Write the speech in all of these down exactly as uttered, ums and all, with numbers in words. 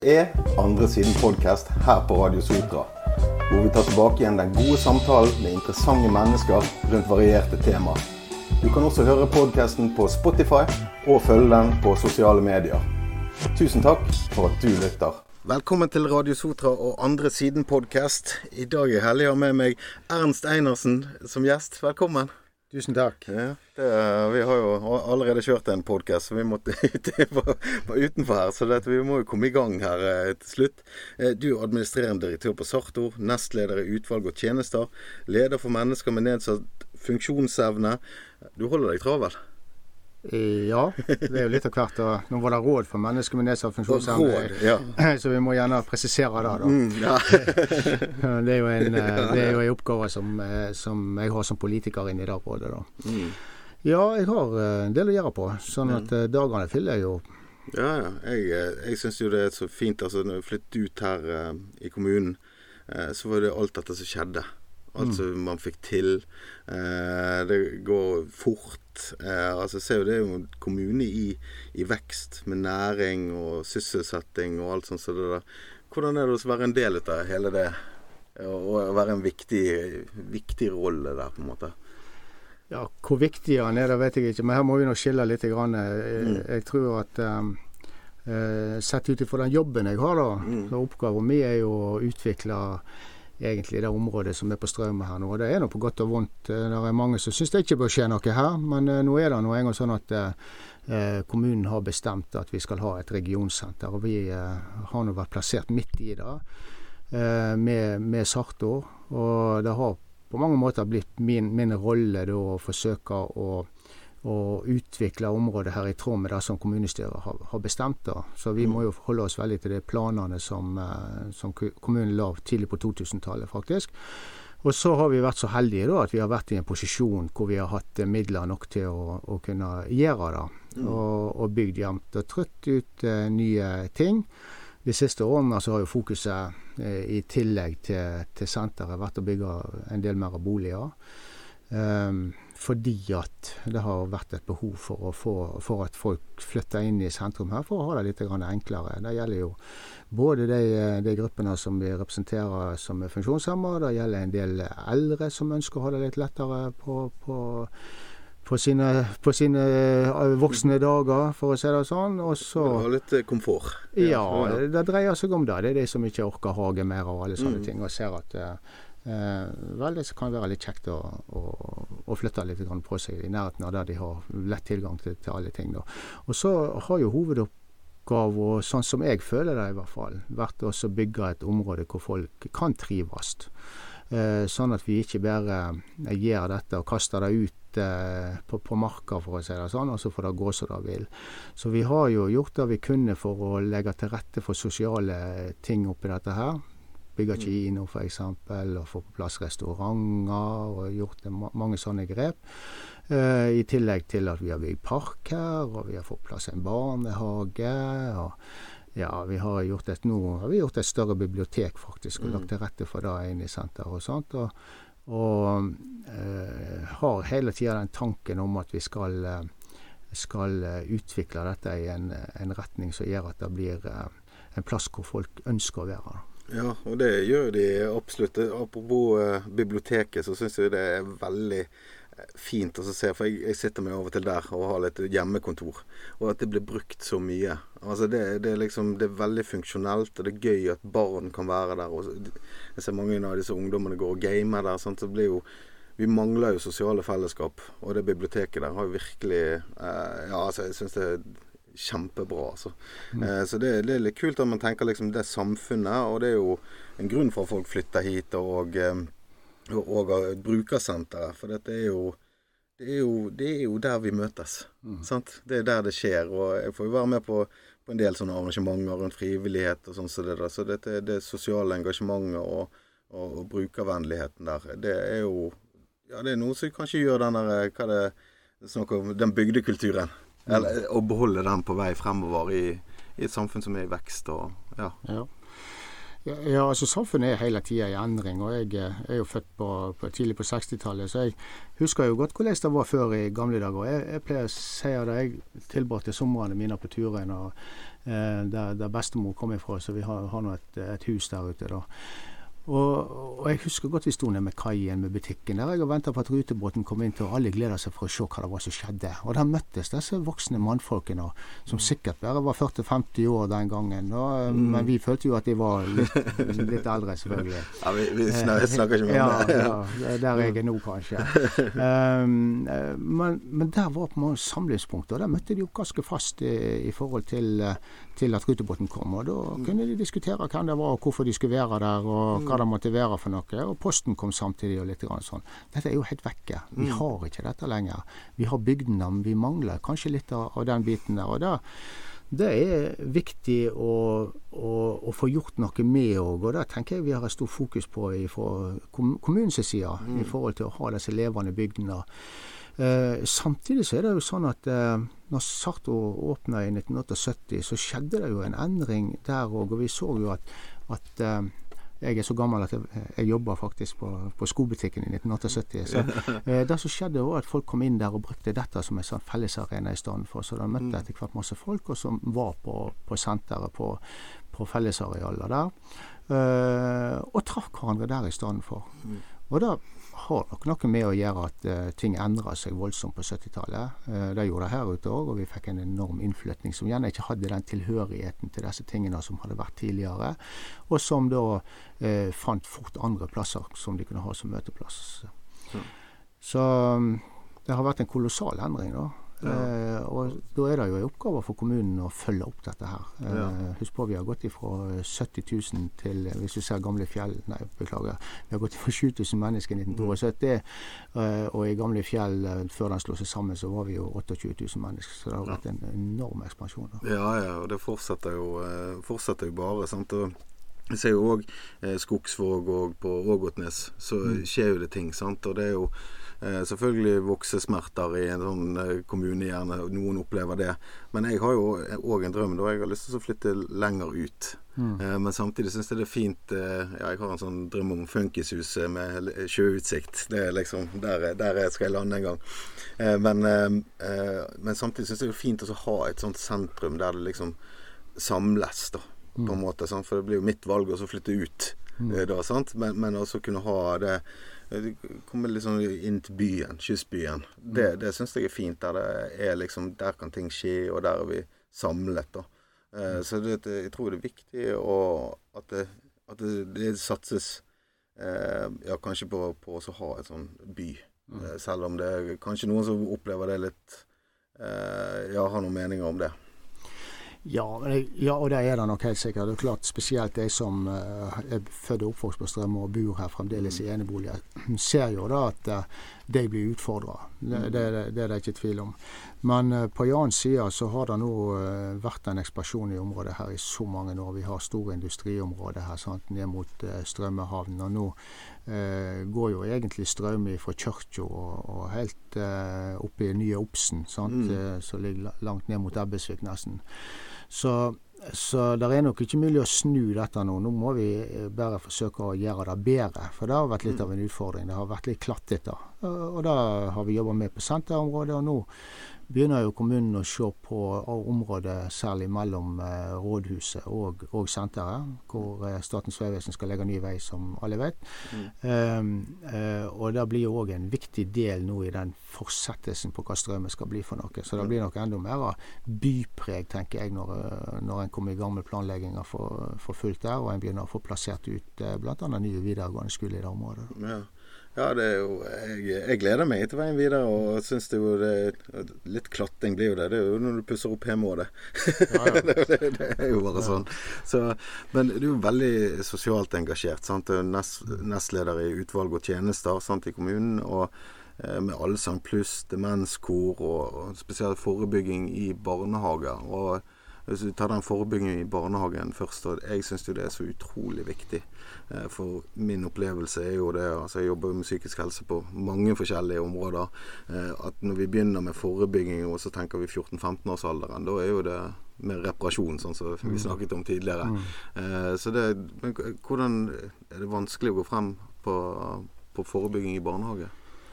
er Andre Siden podcast her på Radio Sotra, hvor vi tar tilbake igjen den gode samtalen med interessante mennesker rundt varierte tema. Du kan også høre podcasten på Spotify og følge den på sosiale medier. Tusen takk for at du lytter. Velkommen til Radio Sotra og Andre Siden podcast. I dag er heldig å ha med meg Ernst Einarsen som gjest. Velkommen. Tusen takk. Ja, det, vi har jo allerede kjørt en podcast, så vi måtte ut utenfor her, så det, vi må jo komme i gang her eh, til slutt. Eh, du er administrerende direktør på Sartor, nestleder i utvalg og tjenester, leder for mennesker med nedsatt funksjonsevne. Du holder deg travel? Ja, det er jo litt av hvert. Og nå var det råd for mennesker med nedsatt funksjonsevne, råd, ja. Så vi må gjerne presisere det da. Mm, ja. det, er jo en, det er jo en oppgave som, som jeg har som politiker inn i det rådet da. Mm. Ja, jeg har en del å gjøre på, sånn at mm. dagene fyller jeg jo. Ja, ja. Jeg, jeg synes jo det er så fint, altså når jeg flyttet ut her uh, i kommunen, uh, så var det alt dette som skjedde. Alt som mm. man fikk til. Uh, det går fort. Eh, altså ser jo det er jo en kommune i, i vekst med næring og sysselsetting og alt sånt så det der. Hvordan er det å være en del av hele det og være en viktig, viktig rolle der på en måte? Ja, hvor viktig han er det vet jeg ikke, men her må vi nå skille litt grann. Jeg, mm. jeg tror at um, uh, sett ut ifra den jobben jeg har da, mm. så oppgaven min er jo å utvikle egentlig det området som er på strømmen her nå. Og det er noe på godt og vondt. Det er mange som synes det ikke bør skje noe her, men uh, nå er det noe en gang sånn at uh, kommunen har bestemt at vi skal ha et regionsenter, og vi uh, har nå vært plassert midt i det uh, med, med Sartor, og det har på mange måter blitt min, min rolle da å forsøke å og utvikle området her i tråd med det som kommunestyret har, har bestemt da. Så vi må jo holde oss veldig til de planene som, som kommunen la tidlig på to tusen-tallet faktisk. Og så har vi vært så heldige da, at vi har vært i en posisjon hvor vi har hatt midler nok til å, å kunne gjøre det. Mm. Og, og bygd jevnt og trutt ut uh, nye ting. De siste årene så har jo fokuset uh, i tillegg til, til senteret vært å bygge en del mer boliger. Um, fordi at det har vært et behov for, å få, for at folk flytter inn i sentrum her, for å ha det litt enklere. Det gjelder jo både de, de gruppene som vi representerer som er funksjonshemmede, det gjelder en del eldre som ønsker å ha det litt lettere på, på, på, sine, på sine voksne dager, for å si det sånn. Og så, det var litt komfort. Ja, det dreier seg om det. Det er de som ikke orker hage mer og alle sånne mm. ting, og ser at Eh, vel, det kan være litt kjekt å, å, å flytte litt på seg i nærheten av der de har lett tilgang til, til alle ting da. Og så har jo hovedoppgave, sånn som jeg føler det i hvert fall, vært også å bygge et område hvor folk kan trives. Eh, sånn at vi ikke bare gjør dette og kaster det ut eh, på, på marka, for å si det sånn, og så får det gå så det vil. Så vi har jo gjort det vi kunne for å legge til rette for sosiale ting oppi dette her. Bygge kino for eksempel, og få på plass restauranter, og gjort ma- mange sånne grep. Eh, I tillegg til at vi har bygd park her, og vi har fått plass en barnehage, og ja, vi har gjort et, nå har vi gjort et større bibliotek faktisk, og lagt til rette for det inn i senter og sånt, og, og eh, har hele tiden den tanken om at vi skal, skal utvikle dette i en, en retning som gjør at det blir en plass hvor folk ønsker å være. Ja, og det gjør de absolutt. Apropos eh, biblioteket, så synes jeg det er veldig fint å se, for jeg, jeg sitter meg av og til der og har litt hjemmekontor, og at det blir brukt så mye. Altså det, det, er liksom, det er veldig funksjonelt, og det er gøy at barn kan være der. Og jeg ser mange av disse ungdommene går og gamer der, sånn, så det blir jo, vi mangler jo sosiale fellesskap, og det biblioteket der har jo virkelig, eh, ja, altså jeg synes det er kjempebra altså. Mm. Eh, så det, det er litt kult at man tenker liksom det samfunnet, og det er jo en grunn for at folk flytter hit og, og, og brukersenteret, for dette er jo det er jo, det er jo der vi møtes, mm. sant? Det er der det skjer, og jeg får jo være med på, på en del sånne arrangementer rundt frivillighet og sånn, så det der, så dette, det sosiale engasjementet og, og, og brukervennligheten der, det er jo ja, det er noe som kanskje gjør den der, hva det snakker om, den bygdekulturen. Eller å beholde den på vei fremover i, i et samfunn som er i vekst og, ja. Ja. Ja, altså samfunnet er hele tiden i endring, og jeg er jo født på, på tidlig på sekstitallet, så jeg husker jo godt hvordan det var før i gamle dager. Jeg, jeg pleier å si at jeg tilbrakte somrene mine på turen, og eh, der, der bestemor kom ifra, så vi har, har nå et, et hus der ute da. Og, og jeg husker godt vi stod ned med kaien med butikken der jeg og ventet på at rutebåten kom inn til, og alle gleder seg for å se hva det var som skjedde. Og der møttes disse voksne mannfolkene, som sikkert bare var førti til femti år den gangen. Og, mm. Men vi følte jo at de var litt, litt eldre, selvfølgelig. Ja, vi, vi snakker, snakker ikke mer om det. Ja, ja, der jeg er nå, kanskje. um, men, men der var på en måte samlingspunktet, og der møtte de jo ganske fast i, i forhold til, til at rutebåten kom. Og da mm. kunne de diskutere hvem det var, og hvorfor de skulle være der, og hva det måtte være for noe, og posten kom samtidig og litt grann sånn. Dette er jo helt vekke. Vi mm. har ikke dette lenger. Vi har bygdene, men vi mangler kanskje litt av, av den biten der. Og det, det er viktig å, å, å få gjort noe med, og, og det tenker jeg vi har et stort fokus på fra kommunens side, mm. i forhold til å ha disse levende bygdene. Eh, samtidig så er det jo sånn at eh, når Sarto åpnet i nitten syttiåtte, så skjedde det jo en endring der, og, og vi så jo at, at eh, jeg er så gammel at jeg, jeg jobber faktisk på, på skobutikken i nitten syttiåtte. Så eh, det som skjedde var at folk kom inn der og brukte dette som en sånn fellesarena i stedet for. Så de møtte etter hvert masse folk, og som var på, på senteret, på, på fellesarealer der. Eh, og traff hverandre der i stedet for. Og da har nok noe med å gjøre at uh, ting endret seg voldsomt på syttitallet. Uh, det gjorde det her ute også, og vi fikk en enorm innflytning som gjerne ikke hadde den tilhørigheten til disse tingene som hadde vært tidligere, og som da uh, fant fort andre plasser som de kunne ha som møteplass. Mm. Så um, det har vært en kolossal endring da. Ja. Uh, og da er det jo en oppgave for kommunen å følge opp dette her. Uh, ja. Husk på, vi har gått ifra sytti tusen til, hvis du ser Gamle Fjell, nei, beklager, vi har gått ifra sju tusen mennesker i nitten sytti, uh, og i Gamle Fjell, uh, før den slår seg sammen, så var vi jo tjueåtte tusen mennesker, så det har vært en enorm ekspansjon da. Ja, ja, og det fortsetter jo, uh, fortsetter jo bare, sant, og jeg ser jo også eh, Skogsvåg og på Ågotnes, så mm. skjer jo det ting, sant, og det er jo eh, selvfølgelig voksesmerter i en sånn eh, kommune gjerne, noen opplever det, men jeg har jo også en drøm da, jeg har lyst til å flytte lenger ut, mm. eh, men samtidig synes jeg det er fint, eh, ja, jeg har en sånn drøm om funkishuset med sjøutsikt, det er liksom, der, der skal jeg lande en gang, eh, men, eh, men samtidig synes jeg det er fint å ha et sånt sentrum der det liksom samles da, på en måte, sant? For det blir jo mitt valg å flytte ut mm. da, sant? Men, men også kunne ha det, komme litt sånn inn til byen, kystbyen, det, det synes jeg er fint, der det er liksom, der kan ting skje, og der er vi samlet da. Eh, så det, jeg tror det er viktig og at det, at det, det satses eh, ja, kanskje på, på å ha et sånn by, mm. eh, selv om det er kanskje noen som opplever det litt, eh, ja, har noen meninger om det. Ja, ja, og det er det nok helt sikkert. Det er klart, spesielt jeg som uh, er født og oppvokst på Strømme og bor her fremdeles i eneboliger, ser jo da at uh, de blir utfordret. Det, det, det, det er det ikke tvil om. Men uh, på en annen side så har det nå uh, vært en ekspansjon i området her i så mange år. Vi har store industriområder her, sant, ned mot uh, Strømmehavn, og nå uh, går jo egentlig strømme fra Kjørkjo og, og helt uh, oppe i Nye Opsen, sant, mm. uh, som ligger langt ned mot Ebbesvik nesten. Så, så det er nok ikke mulig å snu dette nå. Nå må vi bare forsøke å gjøre det bedre, for det har vært litt av en utfordring. Det har vært litt klattete. Og det har vi jobbet med på senterområdet, og nå begynner jo kommunen å se på området særlig mellom eh, rådhuset og, og senteret, hvor eh, Statens vegvesen skal legge ny vei, som alle vet. Mm. Um, uh, og det blir jo også en viktig del nå i den fortsettelsen på hva strømmen skal bli for noe. Så det blir nok enda mer bypreg, tenker jeg, når, når en kommer i gang med planlegginger for, for fullt der, og en begynner å få plassert ut eh, blant annet nye videregående skole i det området. Ja. Ja, det er jo, jeg, jeg gleder meg til veien videre, og synes det jo det, litt klatting blir jo det. Det er jo når du pusser opp hjemme og det. Ja, ja. det, det. Det er jo bare sånn. Så, men du er jo veldig sosialt engasjert, sant? Du er nest, nestleder i utvalg og tjenester, sant, i kommunen, og eh, med Allsang pluss, demenskor, og, og spesielt forebygging i barnehager, og hvis du tar den forebyggingen i barnehagen først, og jeg synes jo det er så utrolig viktig. For min opplevelse er jo det, altså jeg jobber med psykisk helse på mange forskjellige områder, at når vi begynner med forebygging, og så tenker vi fjorten-femten års alderen, da er jo det, med reparasjon, sånn som vi snakket om tidligere. Mm. Eh, så det, men hvordan er det vanskelig å gå frem på, på forebygging i barnehage?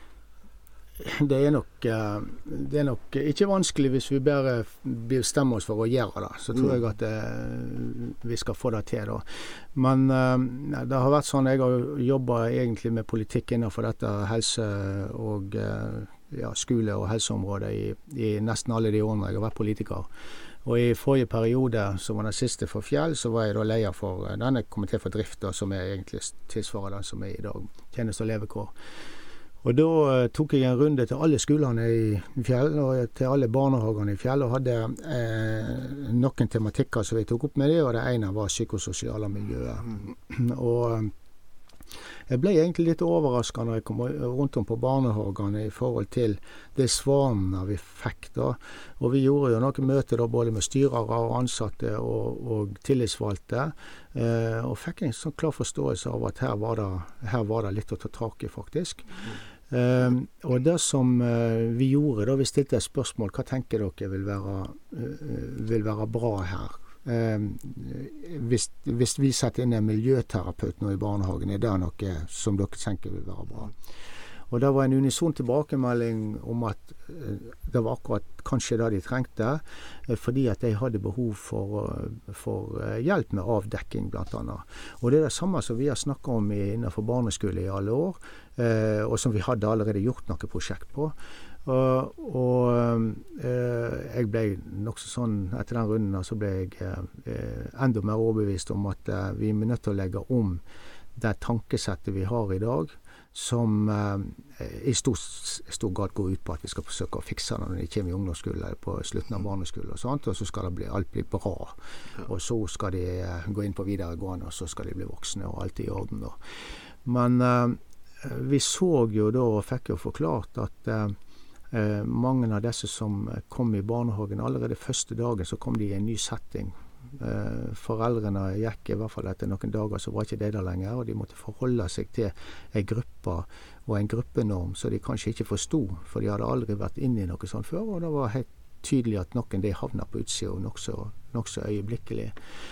Det er, nok, det er nok ikke vanskelig hvis vi bare bestemmer oss for å gjøre det. Så tror jeg at det, vi skal få det til da. Men det har vært sånn, jeg har jobbet egentlig med politikk innenfor dette helse- og ja, skole- og helseområdet i, i nesten alle de årene jeg har vært politiker. Og i forrige periode, som var den siste for Fjell, så var jeg da leder for denne komité for drift, da, som er egentlig tilsvarer den som er i dag, tjeneste- og levekår. Og da uh, tok jeg en runde til alle skolene i Fjell, og til alle barnehagene i Fjell, og hadde eh, noen tematikker som vi tok opp med det, og det ene var psykososiale miljøet. Mm. Og jeg ble egentlig litt overrasket når jeg kom rundt om på barnehagene i forhold til de svarene vi fikk da. Og vi gjorde jo noen møter da, både med styrere og ansatte og, og tillitsvalgte, eh, og fikk en sånn klar forståelse av at her var det, her var det litt å ta tak i faktisk. Um, og det som uh, vi gjorde da, vi stilte et spørsmål, hva tenker dere vil være, uh, vil være bra her? Um, hvis, hvis vi setter inn en miljøterapeut nå i barnehagen, er det noe som dere tenker vil være bra? Og det var en unison tilbakemelding om at uh, det var akkurat kanskje det de trengte, uh, fordi at de hadde behov for, uh, for uh, hjelp med avdekking blant annet. Og det er det samme som vi har snakket om i, innenfor barneskole i alle år, uh, og som vi hadde allerede gjort noe prosjekt på. Uh, og uh, jeg ble nok sånn, etter den runden så ble jeg uh, enda mer overbevist om at uh, vi er nødt til å legge om det tankesettet vi har i dag, som uh, i stor, stor grad går ut på at vi skal forsøke å fikse det når de kommer i ungdomsskolen eller på slutten av barneskolen og sånt, og så skal det bli, alt bli bra. Ja. Og så skal de uh, gå inn på videregående, og så skal de bli voksne, og alt i orden da. Men uh, vi så jo da, og fikk jo forklart at uh, Uh, mange av disse som kom i barnehagen allerede første dagen, så kom de i en ny setting. Uh, foreldrene gikk i hvert fall etter noen dager, så var ikke det der lenger, og de måtte forholde seg til en gruppe og en gruppenorm, så de kanskje ikke forstod, for de hadde aldri vært inne i noe sånt før, og det var helt tydelig at noen de havnet på utsiden, nok så, nok så øyeblikkelig.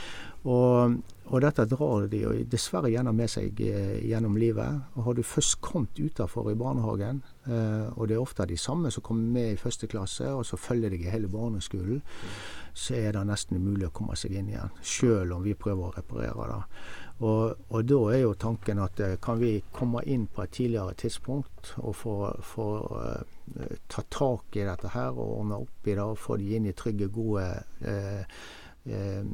Og, og dette drar de jo dessverre gjennom med seg eh, gjennom livet. Og har du først kommet utenfor i barnehagen, eh, og det er ofte de samme som kommer med i første klasse, og så følger de i hele barneskolen, mm. så er det nesten umulig å komme seg inn igjen, selv om vi prøver å reparere det. Og, og da er jo tanken at eh, kan vi komme inn på et tidligere tidspunkt og få, få eh, ta tak i dette her, og ordne opp i det, og få de inn i trygge, gode eh, eh,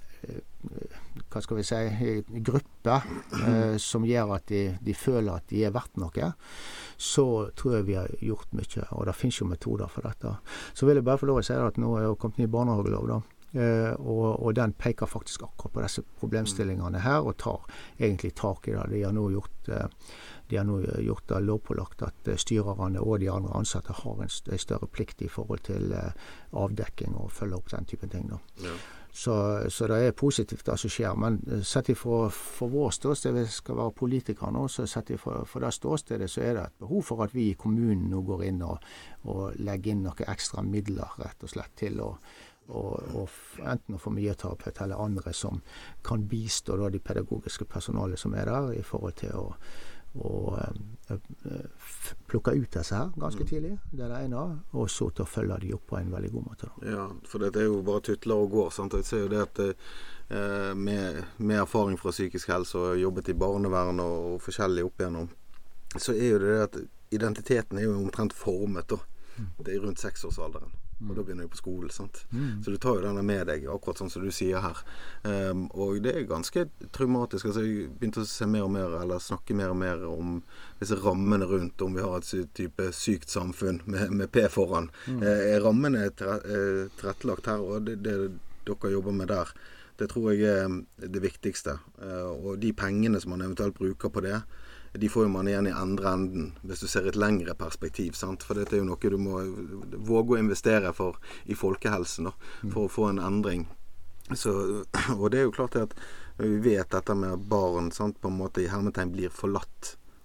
hva skal vi si, grupper eh, som gjør at de, de føler at de er verdt noe, så tror jeg vi har gjort mye, og det finnes jo metoder for dette. Så vil jeg bare få lov å si at nå er jeg kommet inn i barnehagelov da, eh, og, og den peker faktisk akkurat på disse problemstillingene her, og tar egentlig tak i det. De har nå gjort, eh, de har nå gjort det lovpålagt at styrerne og de andre ansatte har en, en større plikt i forhold til eh, avdekking og følge opp den typen ting da. Ja. Så, så det er positivt det som skjer, men sett ifra for vår ståsted, vi skal være politikere nå, så sett ifra for det ståstedet så er det et behov for at vi i kommunen nå går inn og, og legger inn noen ekstra midler rett og slett til å og, og enten å få miljøterapeut eller andre som kan bistå da, de pedagogiske personalet som er der i forhold til å og uh, plukke ut disse her ganske tidlig, det er det ene, og så til å følge de opp på en veldig god måte. Da. Ja, for det er jo bare tutler og går, sant? Jeg ser jo det at uh, med, med erfaring fra psykisk helse og jobbet i barnevern og, og forskjellig opp igjennom, så er jo det at identiteten er jo omtrent formet da. Det er rundt seksårsalderen. Og da begynner du på skolen, sant? Mm. Så du tar jo denne med deg, akkurat sånn som du sier her. Um, og det er ganske traumatisk. Altså, jeg begynte å se mer og mer, eller snakke mer og mer om disse rammene rundt, om vi har et type sykt samfunn med, med P foran. Mm. Eh, er rammene tilrettelagt her, og det, det dere jobber med der, det tror jeg er det viktigste. Eh, og de pengene som man eventuelt bruker på det, de får jo man igjen i andre enden, hvis du ser et lengre perspektiv, sant? For dette er jo noe du må våge å investere for i folkehelsen, da, for å få en endring. Så, og det er jo klart at vi vet dette med barn, sant, på en måte i hermetegn blir forlatt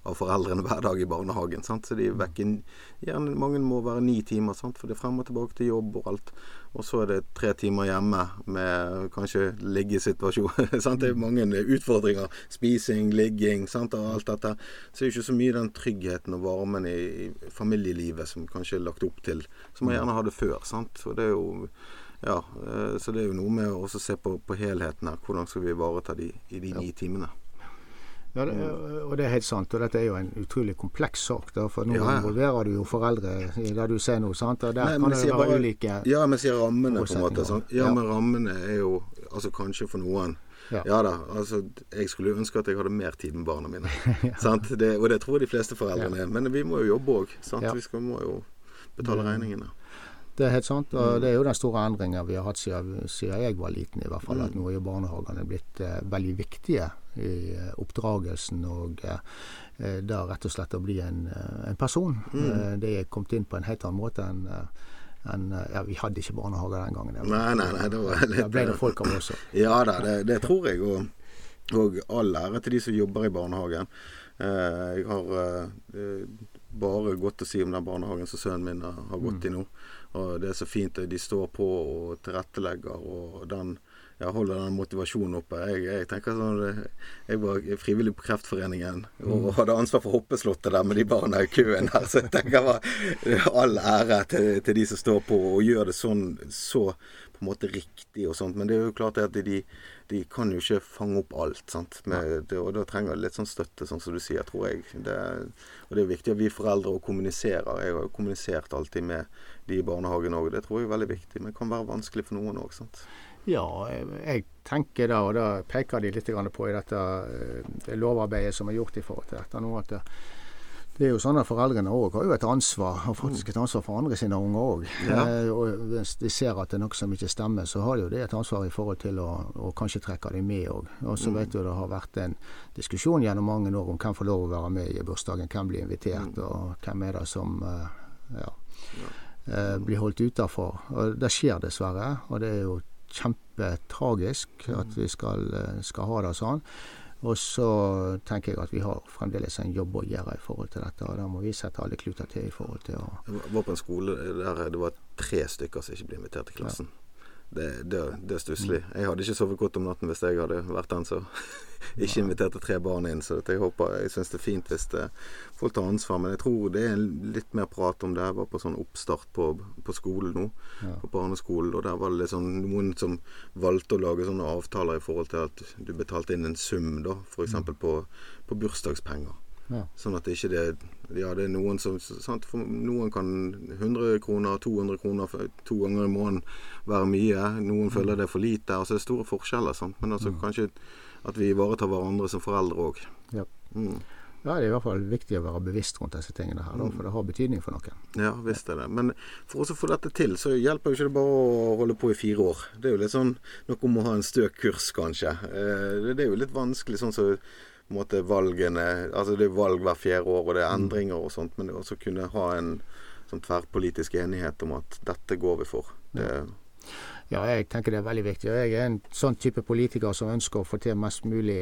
av foreldrene hver dag i barnehagen, sant? Så de er vekke, gjerne mange må være ni timer, sant? For det er frem og tilbake til jobb og alt. Og så er det tre timer hjemme med kanskje liggesituasjon. Sant? Det er mange utfordringer. Spising, ligging, sant? Og alt dette. Så det er ikke så mye den tryggheten og varmen i, i familielivet som kanskje er lagt opp til, som man gjerne hadde før, sant? Så det er jo Ja, så det er jo noe med å også se på, på helheten her. Hvordan skal vi ivareta de i de ni timene? Ja, det, og det er helt sant. Og dette er jo en utrolig kompleks sak, da, for nå ja, ja. involverer du jo foreldre i det du ser nå, sant? Og der Nei, kan det være bare, ulike Ja, men sier rammene på en måte. Sant? Ja, ja, men rammene er jo altså kanskje for noen Ja. ja da, altså jeg skulle jo ønske at jeg hadde mer tid med barna mine. ja. sant? Det, og det tror jeg de fleste foreldrene er. Men vi må jo jobbe også, sant? Ja. Vi skal, må jo betale regningene. Det er helt sant, og det er jo den store endringen vi har hatt siden, siden jeg var liten i hvert fall, at nå er jo barnehagene blitt eh, veldig viktige i eh, oppdragelsen og eh, da rett og slett å bli en, en person. Mm. Eh, det er kommet inn på en helt annen måte enn en, ja, vi hadde ikke barnehager den gangen. Nei, nei, nei, det var litt... Da ble det folk av også. Ja da, det, det tror jeg, og, og all ære til de som jobber i barnehagen. Eh, jeg har eh, bare godt å si om den barnehagen som sønnen min har, har gått mm. i nå. Og det er så fint at de står på og tilrettelegger, og den, jeg holder den motivasjonen oppe. Jeg, jeg tenker sånn, jeg var frivillig på Kreftforeningen, og hadde ansvar for hoppeslottet der med de barna i køen der, så jeg tenker bare all ære til, til de som står på og gjør det sånn, så på en måte riktig og sånt, men det er jo klart at de, de kan jo ikke fange opp alt, sant? Med det, og da trenger jeg litt sånn støtte, sånn som du sier, tror jeg. Det, og det er viktig at vi foreldre også kommuniserer. Jeg har jo kommunisert alltid med de i barnehagen også, det tror jeg er veldig viktig, men det kan være vanskelig for noen også, sant? Ja, jeg tenker da, og da peker de litt på i dette det lovarbeidet som er gjort i forhold til dette nå, at det, det er jo sånn at foreldrene også har jo et ansvar, og faktisk et ansvar for andre sine unger også. Ja. Eh, og hvis de ser at det er noe som ikke stemmer, så har jo det et ansvar i forhold til å, å kanskje trekke dem med også. Og så mm. vet du det har vært en diskusjon gjennom mange år om hvem får lov å være med i bursdagen, hvem blir invitert, mm. og hvem er det som uh, ja, ja. Uh, blir holdt utenfor. Og det skjer dessverre, og det er jo kjempetragisk at vi skal, skal ha det sånn. Og så tenker jeg at vi har fremdeles en jobb å gjøre i forhold til dette, og da må vi sette alle kluter til i forhold til å... Jeg var på en skole der det var tre stykker som ikke ble invitert til klassen. Ja. Det, det, det er stusslig. Jeg hadde ikke sovet godt om natten hvis jeg hadde vært den som ikke inviterte tre barn inn, så jeg håper, jeg synes det er fint hvis det, folk tar ansvar, men jeg tror det er litt mer prat om det. Jeg var på sånn oppstart på, på skolen nå, ja. På barneskolen, og der var det litt sånn, noen som valgte å lage sånne avtaler i forhold til at du betalte inn en sum da, for eksempel på, på bursdagspenger. Ja. Sånn at det ikke det, ja, det er noen som, sant, for noen kan hundre kroner, to hundre kroner for, to ganger i måneden være mye, noen føler det er for lite, altså det er store forskjeller, sant? Men altså mm. kanskje at vi ivaretar hverandre som foreldre også. Ja. Mm. Ja, det er i hvert fall viktig å være bevisst rundt disse tingene her, da, for det har betydning for noen. Ja, visst er det. Men for å få dette til, så hjelper jo ikke det bare å holde på i fire år. Det er jo litt sånn, noe om å ha en støk kurs kanskje. Det er jo litt vanskelig sånn så på en måte valgene, altså det er valg hver fjerde år, og det er endringer og sånt, men det også kunne ha en sånn tverrpolitisk enighet om at dette går vi for. Det... Ja, jeg tenker det er veldig viktig. Jeg er en sånn type politiker som ønsker å få til mest mulig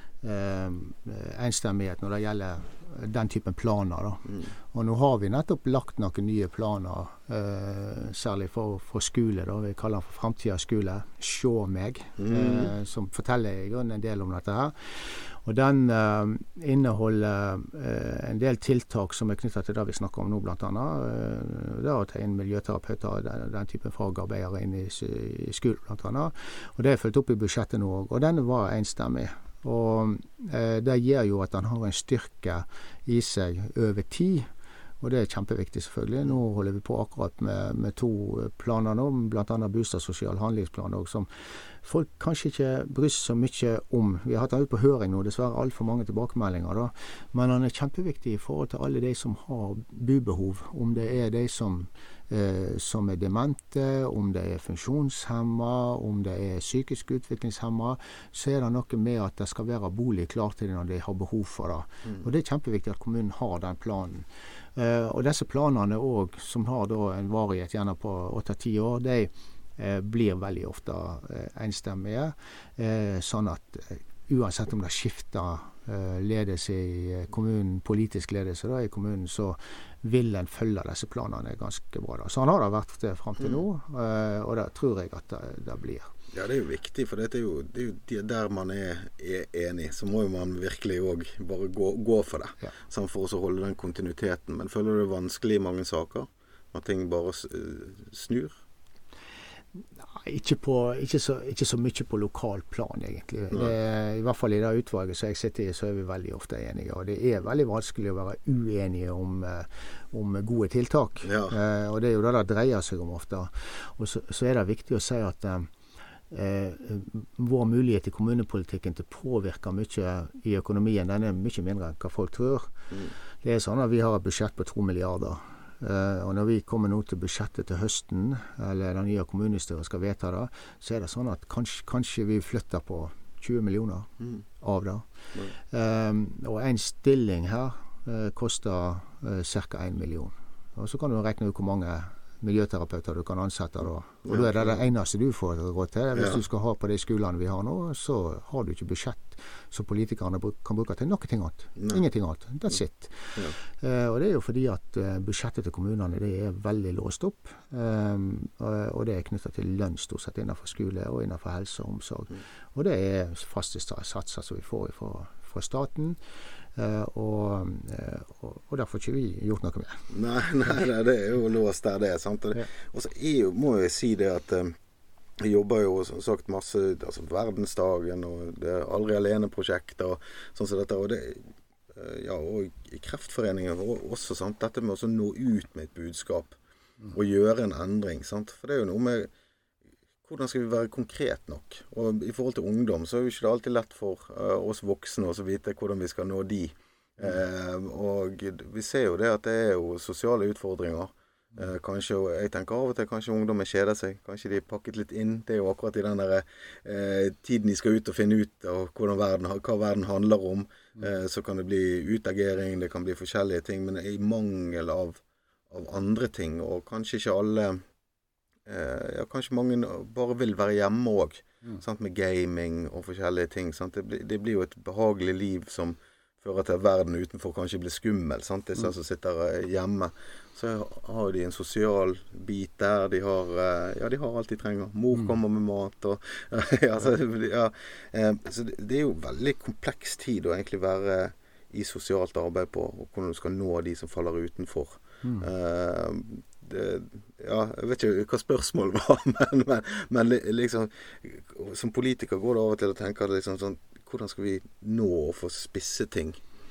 eh, enstemmighet når det gjelder den typen planer. Da. Mm. Og nå har vi nettopp lagt noen nye planer, eh, særlig for, for skole. Da. Vi kaller den for Fremtidens skole. Sjå meg, mm. eh, som forteller i grunnen en del om dette her. Og den eh, inneholder eh, en del tiltak som er knyttet til det vi snakker om nå, blant annet. Eh, det er å ta inn miljøterapeuter, den, den typen fagarbeidere inn i, i skolen, blant annet. Og det er fulgt opp i budsjettet nå også. Og den var enstemmig. Og eh, det gjør jo at han har en styrke i seg over tid, og det er kjempeviktig selvfølgelig. Nå holder vi på akkurat med, med to planer nå, blant annet bostadssosial handlingsplan, også, som folk kanskje ikke bryr seg så mye om. Vi har hatt den ut på høring nå, dessverre alt for mange tilbakemeldinger da, men han er kjempeviktig i forhold til alle de som har bubehov, om det er de som Eh, som er demente, om det er funksjonshemmer, om det er psykisk utviklingshemmer, så er det noe med at det skal være bolig klar til det når de har behov for det. Mm. Og det er kjempeviktig at kommunen har den planen. Eh, og disse planene også, som har da en varighet gjerne på åtte til ti år, de eh, blir veldig ofte eh, enstemmige, eh, sånn at eh, uansett om det skifter uh, ledelse i kommunen, politisk ledelse da, i kommunen, så vil en følge disse planene ganske bra. Da. Sånn har det vært det frem til nå, uh, og det tror jeg at det, det blir. Ja, det er jo viktig, for det er jo, det er jo der man er, er enig, så må jo man virkelig også bare gå, gå for det, ja. Sånn for oss å holde den kontinuiteten. Men føler du det vanskelig i mange saker, at ting bare snur? Nei, ikke, på, ikke, så, ikke så mye på lokal plan, egentlig. Det, I hvert fall i det utvalget som jeg sitter i, så er vi veldig ofte enige. Og det er veldig vanskelig å være uenige om, om gode tiltak. Ja. Eh, og det er jo det det dreier seg om ofte. Og så, så er det viktig å si at eh, vår mulighet i kommunepolitikken til å påvirke mye i økonomien, den er mye mindre enn hva folk tror. Mm. Det er sånn at vi har et budsjett på to milliarder. Uh, og når vi kommer nå til budsjettet til høsten, eller den nye kommunestyret skal vedta det, så er det sånn at kanskje, kanskje vi flytter på tjue millioner mm. av det. Mm. Um, og en stilling her uh, koster uh, ca. en million. Og så kan du regne ut hvor mange miljøterapeuter du kan ansette da. Og ja, da er det det eneste du får råd til. Hvis ja. Du skal ha på de skolene vi har nå, så har du ikke budsjett så politikerne kan bruke til noe annet. Nei. Ingenting annet. That's it. Ja. Uh, og det er jo fordi at uh, budsjettet til kommunene det er veldig låst opp. Um, og, og det er knyttet til lønn stort sett innenfor skole og innenfor helse og omsorg. Mm. Og det er faste satser som vi får fra, fra staten. Uh, og, uh, og, og derfor har ikke vi gjort noe med. Nei, nei, nei, det er jo låst der det er, sant? Og, det, ja. Og så er jo, må jeg si det at um, jeg jobber jo som sagt masse, altså verdensdagen og det er aldri alene-prosjekter og sånn som dette, og det, uh, ja, og i Kreftforeningen også, sant? Dette med å nå ut med et budskap mm. og gjøre en endring, sant? For det er jo noe med hvordan skal vi være konkret nok? Og i forhold til ungdom så er jo ikke det alltid lett for uh, oss voksne å vite hvordan vi skal nå de. Mm. Uh, og vi ser jo det at det er jo sosiale utfordringer. Uh, kanskje, og jeg tenker av og til kanskje ungdommen kjeder seg. Kanskje de er pakket litt inn. Det er jo akkurat i den der uh, tiden de skal ut og finne ut av hvordan verden, hva verden handler om. Uh, så kan det bli utagering, det kan bli forskjellige ting, men i mangel av, av andre ting, og kanskje ikke alle Eh, ja, kanskje mange bare vil være hjemme også, mm. sant, med gaming og forskjellige ting, sant? Det, blir, det blir jo et behagelig liv som fører til at verden utenfor kanskje blir skummel, sant? Disse mm. som sitter hjemme, så har de en sosial bit der, de har, ja, de har alt de trenger, mor mm. kommer med mat og, ja, så, ja, eh, så det, det er jo veldig kompleks tid å egentlig være i sosialt arbeid på, og hvordan du skal nå de som faller utenfor. Mm. Eh, Det, ja, jeg vet ikke hva spørsmålet var, men, men, men liksom, som politiker går det av og til å tenke liksom, sånn, hvordan skal vi nå å få spisse ting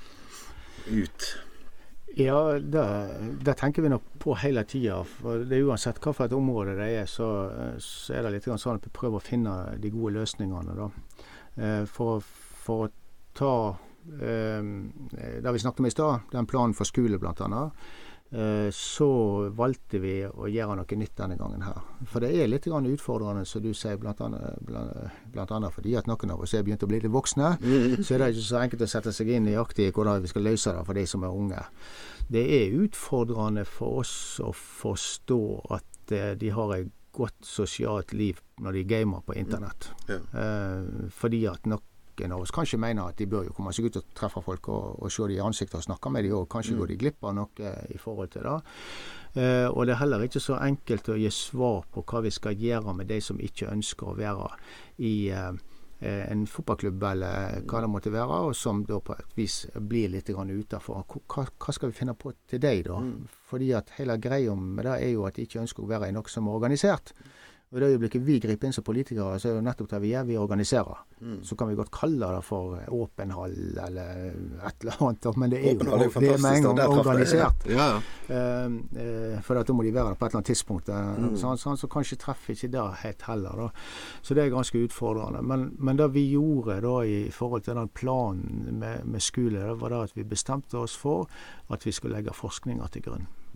ut? Ja, det, det tenker vi nok på hele tiden. For det er uansett hva for et område det er, så, så er det litt sånn at vi prøver å finne de gode løsningene. Da. For, for å ta eh, det vi snakket om i sted, den planen for skole blant annet, så valgte vi å gjøre noe nytt denne gangen her. For det er litt utfordrende, som du sier, blant annet, blant, blant annet fordi at noen av oss er begynt å bli litt voksne, mm. så er det ikke så enkelt å sette seg inn i aktig hvordan vi skal løse det for de som er unge. Det er utfordrende for oss å forstå at de har et godt sosialt liv når de gamer på internett. Mm. Ja. Eh, fordi at nok en av oss kanskje mener at de bør jo komme seg ut og treffe folk og, og se de i ansiktet og snakke med de, og kanskje mm. går de glipp av noe i forhold til det. Eh, og det er heller ikke så enkelt å gi svar på hva vi skal gjøre med de som ikke ønsker å være i eh, en fotballklubb eller hva det måtte være, og som da på et vis blir litt utenfor. Hva, hva skal vi finne på til deg da? Mm. Fordi at hele greia med det er jo at de ikke ønsker å være i noe som er organisert. Og i det øyeblikket vi griper inn som politikere, så er det nettopp det vi gjør, vi organiserer. Mm. Så kan vi godt kalle det for åpen hall eller et eller annet, men det er jo det er, det er med en gang organisert. Ja. Uh, uh, for da må de være på et eller annet tidspunkt. Uh, mm. så, så, så kanskje treffer ikke det helt heller. Da. Så det er ganske utfordrende. Men, men det vi gjorde da i forhold til den planen med, med skole, det var da at vi bestemte oss for at vi skulle legge forskninger til grunn. Mm.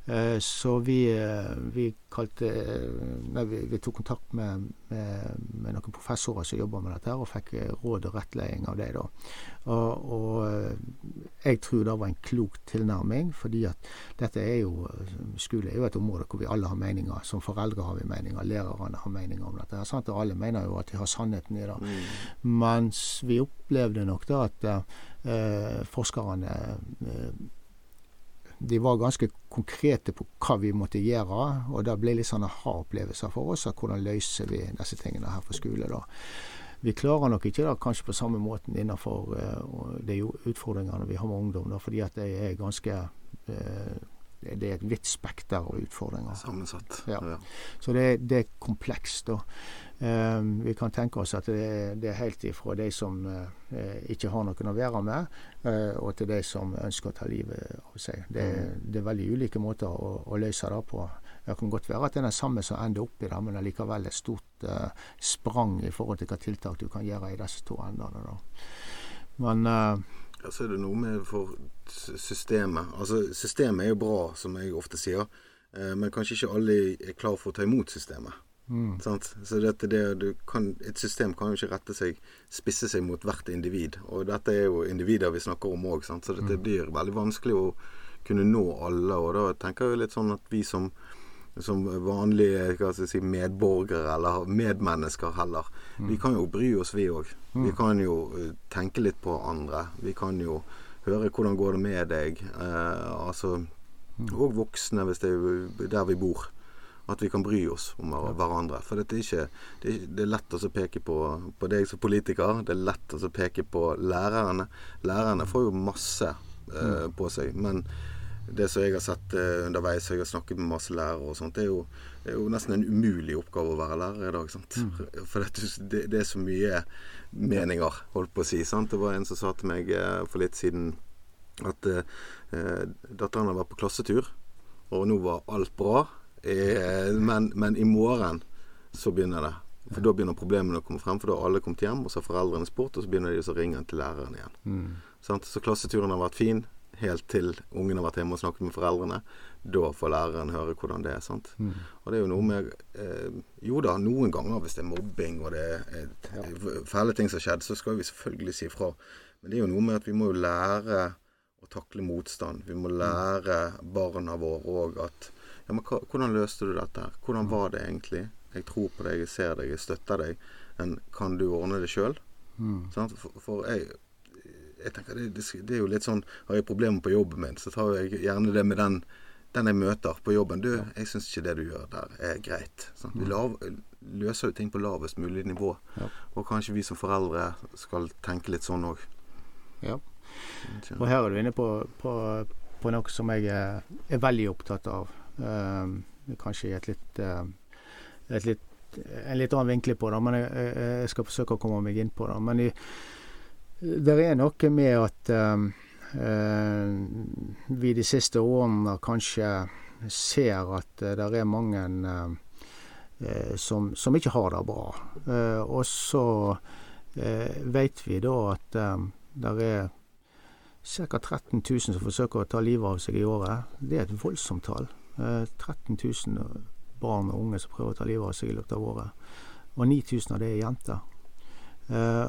Eh, så vi, vi kalte nei, vi, vi tok kontakt med, med, med noen professorer som jobber med dette her, og fikk råd og rettledning av det da. Og, og jeg tror det var en klok tilnærming, fordi at dette er jo, skole er jo et område hvor vi alle har meninger. Som foreldre har vi meninger, lærerne har meninger om dette. Sant? Og alle mener jo at de har sannheten i det. Mm. Mens vi opplevde nok da at eh, forskerne eh, de var ganske konkrete på hva vi måtte gjøre, og det ble litt sånne aha-opplevelser for oss, at hvordan løser vi disse tingene her for skole da. Vi klarer nok ikke det kanskje på samme måten innenfor uh, de utfordringene vi har med ungdom, da, fordi at det er ganske uh, det er et vidt spekter av utfordringer. Sammensatt. Ja. Ja. Så det, det er komplekst da. Um, vi kan tenke oss at det, det er helt ifra de som uh, ikke har noen å være med, uh, og til de som ønsker å ta livet av seg. Det, mm. det er veldig ulike måter å, å løse det på. Det kan godt være at det er den samme som ender opp i det, men det er likevel et stort uh, sprang i forhold til hva tiltak du kan gjøre i disse to endene da. Men uh, ja, så er det noe med for systemet. Altså, systemet er jo bra, som jeg ofte sier, eh, men kanskje ikke alle er klar for å ta imot systemet. Mm. Sant? Så dette, det, du kan, et system kan jo ikke rette seg, spisse seg mot hvert individ, og dette er jo individer vi snakker om også, sant? Så dette blir veldig vanskelig å kunne nå alle, og da tenker jeg litt sånn at vi som som vanlige hva skal jeg si, medborgere eller medmennesker heller. Mm. Vi kan jo bry oss vi også. Mm. Vi kan jo tenke litt på andre. Vi kan jo høre hvordan går det med deg. Eh, altså, mm. og voksne hvis det er der vi bor. At vi kan bry oss om hverandre. For det er, ikke, det er, det er lett å peke på, på deg som politiker. Det er lett å peke på lærerne. Lærerne får jo masse eh, på seg, men det som jeg har sett uh, underveis, jeg har snakket med masse lærere og sånt, det er, jo, det er jo nesten en umulig oppgave å være lærer i dag, sant? Mm. For det, det er så mye meninger, holdt på å si, sant? Det var en som sa til meg uh, for litt siden at uh, datteren har vært på klassetur, og nå var alt bra, uh, men, men i morgen så begynner det. For da begynner problemene å komme frem, for da har alle kommet hjem, og så har foreldrene spurt, og så begynner de å ringe til læreren igjen. Mm. Sant? Så klasseturen har vært fin, helt til ungen har vært hjemme og snakket med foreldrene, da får læreren høre hvordan det er, sant? Mm. Og det er jo noe med, eh, jo da, noen ganger hvis det er mobbing og det er ja. fæle ting som har skjedd, så skal vi selvfølgelig si fra. Men det er jo noe med at vi må jo lære å takle motstand. Vi må lære barna våre også at, ja, men hva, hvordan løste du dette her? Hvordan var det egentlig? Jeg tror på deg, jeg ser deg, jeg støtter deg. Men kan du ordne det selv? Mm. Sant? For, for jeg... Jeg tenker, det, det, det er jo litt sånn, har jeg problemer på jobben min, så tar jeg gjerne det med den, den jeg møter på jobben. Du, jeg synes ikke det du gjør der er greit. Sant? Vi lav, løser jo ting på lavest mulig nivå. Ja. Og kanskje vi som foreldre skal tenke litt sånn også. Ja. Og her er du inne på, på, på noe som jeg er, er veldig opptatt av. Um, kanskje et litt, uh, et litt, en litt annen vinkling på det, men jeg, jeg skal forsøke å komme meg inn på det. Men i det er noe med at um, uh, vi de siste årene kanskje ser at uh, det er mange uh, uh, som, som ikke har det bra. Uh, og så uh, vet vi da at um, det er ca. tretten tusen som forsøker å ta livet av seg i året. Det er et voldsomt tall. Uh, tretten tusen barn og unge som prøver å ta livet av seg i løpet av året. Og ni tusen av det er jenter. Uh,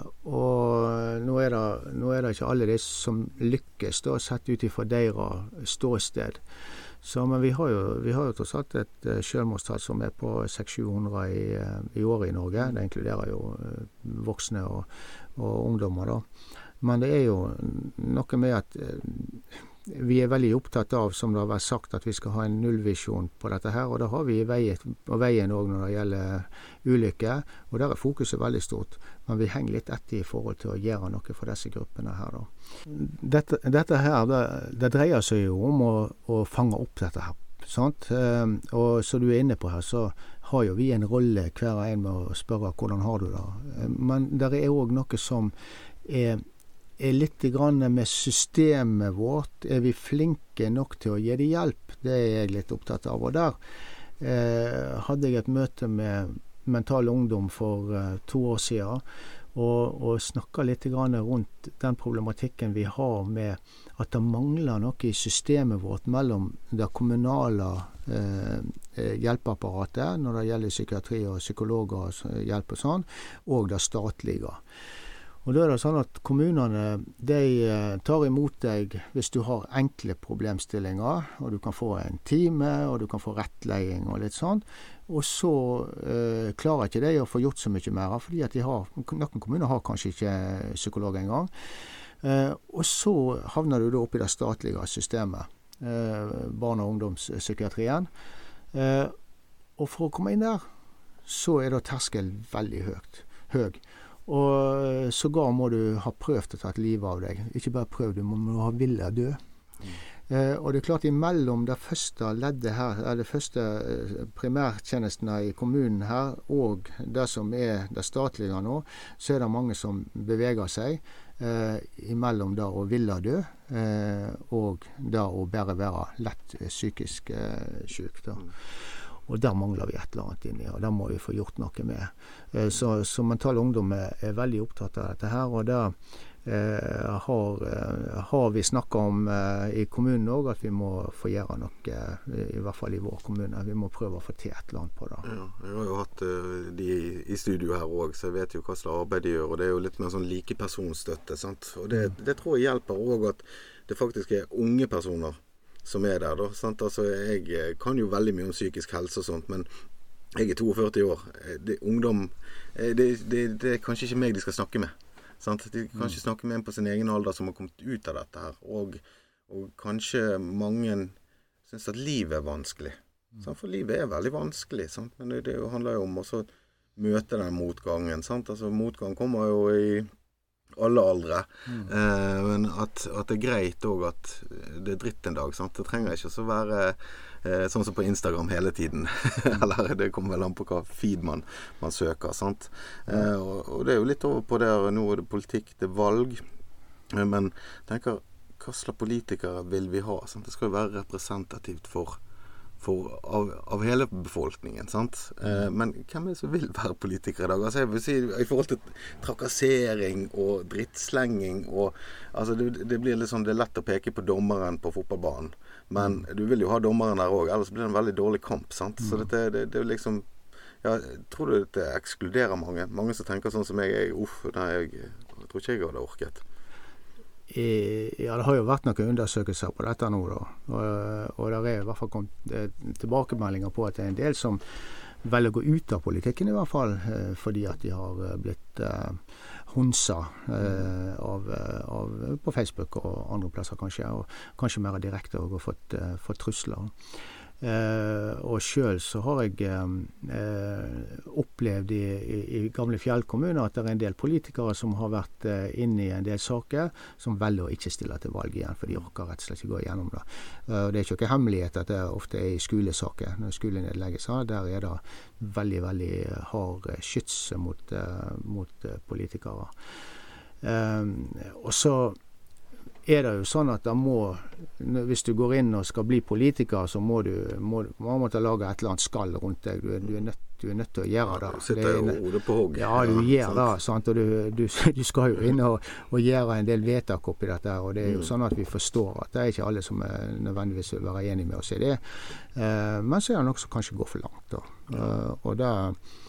og nå er, det, nå er det ikke alle de som lykkes da, sett ut ifra deres ståsted. Så, men vi har jo, vi har jo tross alt et uh, selvmordstall som er på seks til sju hundre i, uh, i året i Norge. Det inkluderer jo uh, voksne og, og ungdommer da. Men det er jo noe med at uh, vi er veldig opptatt av, som det har vært sagt, at vi skal ha en nullvisjon på dette her, og det har vi i veien, og veien også når det gjelder ulykker, og der er fokuset veldig stort, men vi henger litt etter i forhold til å gjøre noe for disse gruppene her da. Dette, dette her, det, det dreier seg jo om å, å fange opp dette her, sant? Og så du er inne på her, så har jo vi en rolle hver en med å spørre hvordan har du det, men det er også noe som er er litt grann med systemet vårt. Er vi flinke nok til å gi det hjelp? Det er jeg litt opptatt av. Og der eh, hadde jeg et møte med Mental Ungdom for eh, to år siden. og, og snakke litt grann rundt den problematikken vi har med at det mangler noe i systemet vårt mellom det kommunale eh, hjelpeapparatet når det gjelder psykiatri og psykologer og hjelp og sånn, og det statlige. Og da er det sånn at kommunene, de tar imot deg hvis du har enkle problemstillinger, og du kan få en time, og du kan få rettledning og litt sånn. Og så eh, klarer ikke de å få gjort så mye mer, fordi at de har, noen kommuner har kanskje ikke psykolog engang. Eh, og så havner du da opp i det statlige systemet, eh, barne- og ungdomspsykiatrien. Eh, og for å komme inn der, så er da terskel veldig høyt, høy. Og sågar må du ha prøvd å ta et liv av deg. Ikke bare prøvd, du må, må ha villet dø. Mm. Eh, og det er klart, imellom det første leddet her, er det første primærtjenestene i kommunen her, og det som er det statlige nå, så er det mange som beveger seg eh, imellom det å ville dø, eh, og det å bare være lett psykisk eh, syk. Da. Mm. Og der mangler vi et eller annet inni, og der må vi få gjort noe med. Så, så Mental Ungdom er, er veldig opptatt av dette her, og der eh, har, har vi snakket om eh, i kommunen også, at vi må få gjøre noe, i hvert fall i vår kommune. Vi må prøve å få til et eller annet på det. Ja, jeg har jo hatt uh, de i studio her også, så jeg vet jo hva slags arbeid de gjør, og det er jo litt mer sånn likepersonsstøtte, sant? Og det, det tror jeg hjelper også at det faktisk er unge personer som er der da, sant? Altså, jeg kan jo veldig mye om psykisk helse og sånt, men jeg er førti to år. Det, ungdom, det, det, det er kanskje ikke meg de skal snakke med. Sant? De kan ikke snakke med en på sin egen alder som har kommet ut av dette her. Og, og kanskje mange synes at livet er vanskelig. Sant? For livet er veldig vanskelig, sant? Men det, det handler jo om å møte den motgangen. Sant? Altså, motgang kommer jo i alle aldre, mm. eh, men at, at det er greit også at det er dritt en dag, sant? Det trenger ikke så være eh, sånn som på Instagram hele tiden, eller det kommer vel an på hva feed man, man søker, sant? Eh, og, og det er jo litt over på det, nå er det politikk, det er valg, eh, men tenker, hva slags politikere vil vi ha, sant? Det skal jo være representativt for For, av, av hele befolkningen, sant? Eh, men hvem er det som vil være politiker i dag? Altså, jeg vil si, i forhold til trakassering og drittslenging, og, altså, det, det blir litt sånn, det er lett å peke på dommeren på fotballbanen, men du vil jo ha dommeren der også, ellers blir det en veldig dårlig kamp, sant? Så dette, det, det er liksom, ja, tror du det ekskluderer mange? Mange som tenker sånn som jeg, jeg uff, nei, jeg, jeg tror ikke jeg hadde orket. Ja, det har jo vært noen undersøkelser på dette nå, da. Og, og det er i hvert fall kommet tilbakemeldinger på at det er en del som velger å gå ut av politikken, i hvert fall, fordi at de har blitt eh, hunsa eh, av, av, på Facebook og andre plasser kanskje, og kanskje mer direkte og fått, eh, fått trusler. Eh, og selv så har jeg eh, opplevd i, i, i gamle fjellkommuner at det er en del politikere som har vært eh, inne i en del saker som velger å ikke stille til valg igjen, for de orker rett og slett ikke gå igjennom det. Eh, det er ikke hemmelighet at det ofte er i skolesaker, når skolenedleggelser, der er det veldig, veldig hard skyts mot, eh, mot eh, politikere. Eh, og så er det jo sånn at det må, hvis du går inn og skal bli politiker, så må du må, må måtte lage et eller annet skall rundt deg. Du er, du er, nødt, du er nødt til å gjøre det. Du sitter jo hodet på hogg. Ja, du gjør det, sant? Og du, du, du skal jo inn og, og gjøre en del vedtak oppi dette, og det er jo mm. sånn at vi forstår at det er ikke alle som er nødvendigvis vil være enige med oss i det. Eh, men så er det noe som kanskje går for langt, da. Eh, og det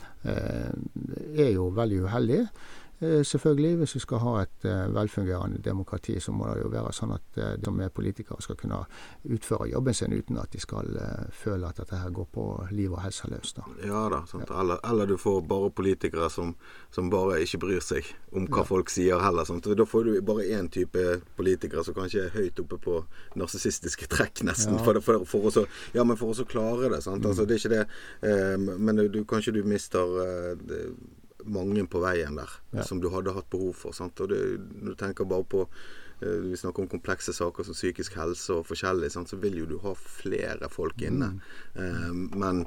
eh, er jo veldig uheldig. Selvfølgelig, hvis vi skal ha et uh, velfungerende demokrati, så må det jo være sånn at uh, de som er politikere skal kunne utføre jobben sin uten at de skal uh, føle at dette her går på liv og helse løs. Da. Ja da, sant? Ja. Eller, eller du får bare politikere som, som bare ikke bryr seg om hva ja. folk sier heller. Sant? Da får du bare en type politikere som kanskje er høyt oppe på narsissistiske trekk nesten, ja. for, for, for, også, ja, men for å klare det. Sant? Mm. Altså, det er ikke det, uh, men du, kanskje du mister uh, det, mange på veien der, ja. som du hadde hatt behov for, sant? Og det, når du tenker bare på eh, vi snakker om komplekse saker som psykisk helse og forskjellig, sant? Så vil jo du ha flere folk inne. Mm. Eh, men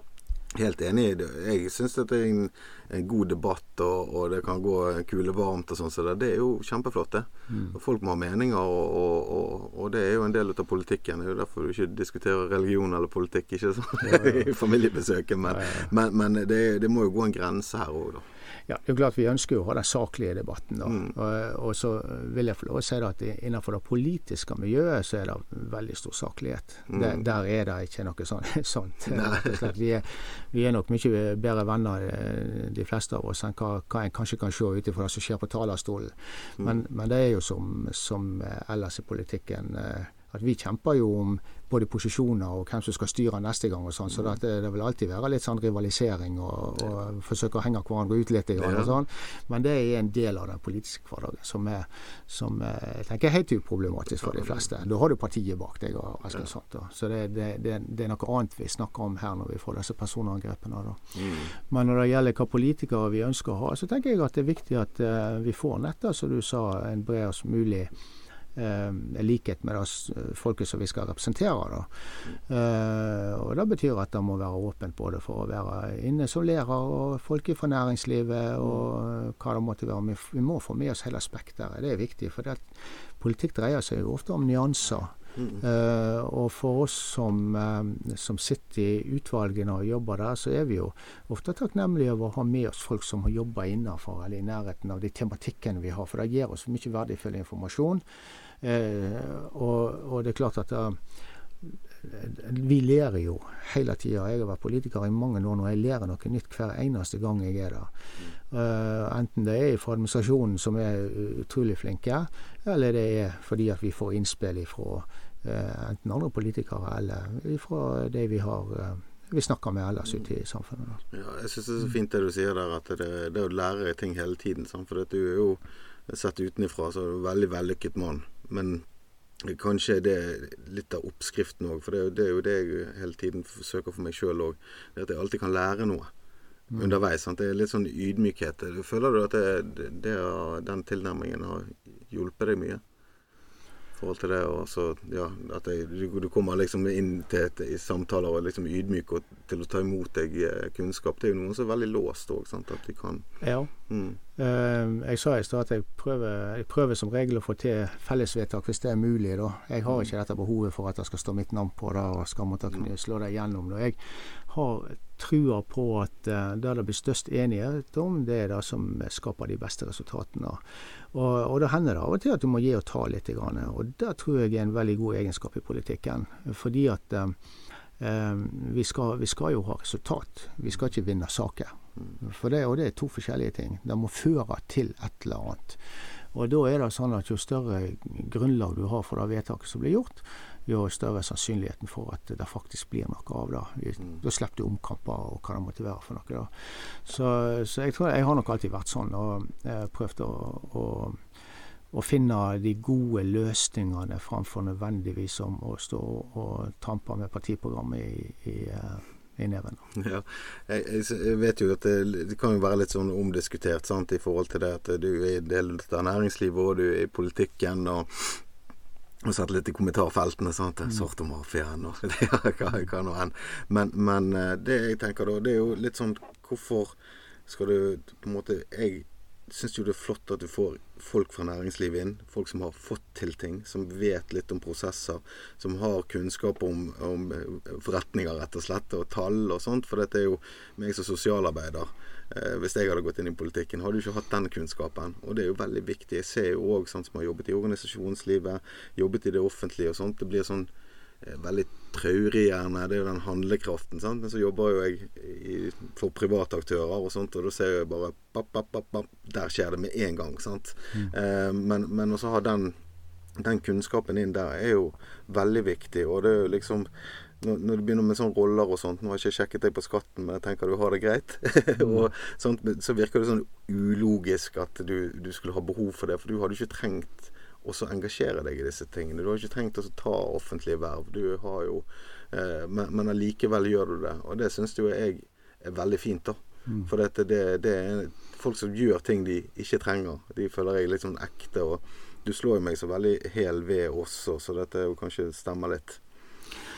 Helt enig i det. Jeg synes at det er en, en god debatt, og, og det kan gå kule varmt og sånn, så det, det er jo kjempeflott det. Mm. Folk må ha meninger, og, og, og, og det er jo en del av politikken. Det er jo derfor du ikke diskuterer religion eller politikk, ikke sånn, ja, ja. I familiebesøket, men, ja, ja. men, men det, det må jo gå en grense her også da. Ja, det er klart vi ønsker jo å ha den saklige debatten da. Mm. Og, og så vil jeg få lov å si at innenfor det politiske miljøet så er det veldig stor saklighet. Mm. Der, der er det ikke noe sånt. sånt. Vi, er, vi er nok mye bedre venner, de fleste av oss, enn hva, hva en kanskje kan se utenfor det som skjer på talerstolen. Mm. Men, men det er jo som, som ellers i politikken, at vi kjemper jo om både posisjoner og hvem som skal styre neste gang og sånn, så det, det vil alltid være litt sånn rivalisering og, og forsøke å henge hverandre ut litt og sånn, men det er en del av den politiske hverdagen som er, som jeg tenker er helt uproblematisk for de fleste. Da har du partiet bak deg og alt sånt da. Så det, det, det, det er noe annet vi snakker om her når vi får disse personangrepene da. Mm. Men når det gjelder hva politikere vi ønsker å ha, så tenker jeg at det er viktig at uh, vi får nettopp, som du sa, en bredest mulig Uh, likhet med det folket som vi skal representere da. Uh, og det betyr at det må være åpent både for å være inne som lærer og folk fra næringslivet og hva det måtte være. Vi må få med oss hele spekteret. Det er viktig, for det at politikk dreier seg jo ofte om nyanser. Mm. Uh, og for oss som, uh, som sitter i utvalgene og jobber der, så er vi jo ofte takknemlige over å ha med oss folk som har jobbet innenfor eller i nærheten av de tematikkene vi har, for det gir oss mye verdifull informasjon. Uh, og, og det er klart at uh, vi lærer jo hele tiden. Jeg har vært politiker i mange år nå, jeg lærer noe nytt hver eneste gang jeg er der. Uh, enten det er fra administrasjonen som er utrolig flinke, eller det er fordi at vi får innspill fra uh, enten andre politikere eller fra det vi har uh, vi snakker med ellers ute i samfunnet. Ja, jeg synes det er så fint det du sier der, at det, det er å lære ting hele tiden, sant? For at du er jo sett utenifra, så er du en veldig vellykket mann, men kanskje det er litt av oppskriften også, for det, det er jo det jeg hele tiden forsøker for meg selv også, det at jeg alltid kan lære noe mm. underveis, sant? Det er litt sånn ydmykhet. Føler du at det, det, den tilnærmingen har hjulpet deg mye? I forhold til det, og så, ja, at jeg, du, du kommer liksom inn til et, i samtaler og liksom ydmyk og til å ta imot deg kunnskap. Det er jo noen som er veldig låst også, sant? At de kan... Ja. Mm. Uh, jeg sa i sted at jeg prøver, jeg prøver som regel å få til fellesvedtak hvis det er mulig. Da. Jeg har ikke dette behovet for at det skal stå mitt navn på det og skal måtte slå det igjennom. Da. Jeg har trua på at uh, det det blir størst enighet om, det er det som skaper de beste resultatene. Og, og det hender det av og til at du må gi og ta litt. Grann, og det tror jeg er en veldig god egenskap i politikken. Fordi at uh, uh, vi, skal, vi skal jo ha resultat. Vi skal ikke vinne saker. For det, og det er to forskjellige ting. Det må føre til et eller annet. Og da er det sånn at jo større grunnlag du har for det vedtaket som blir gjort, jo større sannsynligheten for at det faktisk blir noe av det. Da slipper du omkamper og hva det måtte være for noe. Da. Så, så jeg tror jeg har nok alltid vært sånn, og jeg prøvd å, å, å finne de gode løsningene framfor nødvendigvis om å stå og tampe med partiprogrammet i, i i neven. Ja, jeg, jeg vet jo at det, det kan jo være litt sånn omdiskutert, sant, i forhold til det at du er en del av næringslivet og du er i politikken og, og satt litt i kommentarfeltene, sant, mm. Sort om mafien og det hva, hva nå enn. Men, men det jeg tenker da, det er jo litt sånn, hvorfor skal du på en måte, jeg synes jo det er flott at du får folk fra næringslivet inn, folk som har fått til ting, som vet litt om prosesser, som har kunnskap om, om forretninger rett og slett, og tall og sånt, for dette er jo meg som sosialarbeider. Eh, hvis jeg hadde gått inn i politikken, hadde du ikke hatt den kunnskapen, og det er jo veldig viktig. Jeg ser jo også sånn som har jobbet i organisasjonslivet, jobbet i det offentlige og sånt, det blir sånn veldig traurig gjerne, det er jo den handlekraften, sant? Men så jobber jo jeg i, for private aktører og sånt, og da ser jeg bare papp, papp, papp, papp, der skjer det med en gang, sant? Mm. Eh, men, men også ha den, den kunnskapen inn der er jo veldig viktig, og det er jo liksom når, når du begynner med sånne roller og sånt, nå har jeg ikke sjekket deg på skatten, men jeg tenker du har det greit og sånt, så virker det sånn ulogisk at du, du skulle ha behov for det, for du hadde ikke trengt og så engasjere deg i disse tingene. Du har ikke trengt å ta offentlige verv. Du har jo, eh, men, men allikevel gjør du det. Og det synes jo jeg er veldig fint da. Mm. For dette, det, det er folk som gjør ting de ikke trenger. De føler jeg litt sånn ekte, og du slår jo meg så veldig hel ved også, så dette jo kanskje stemmer litt.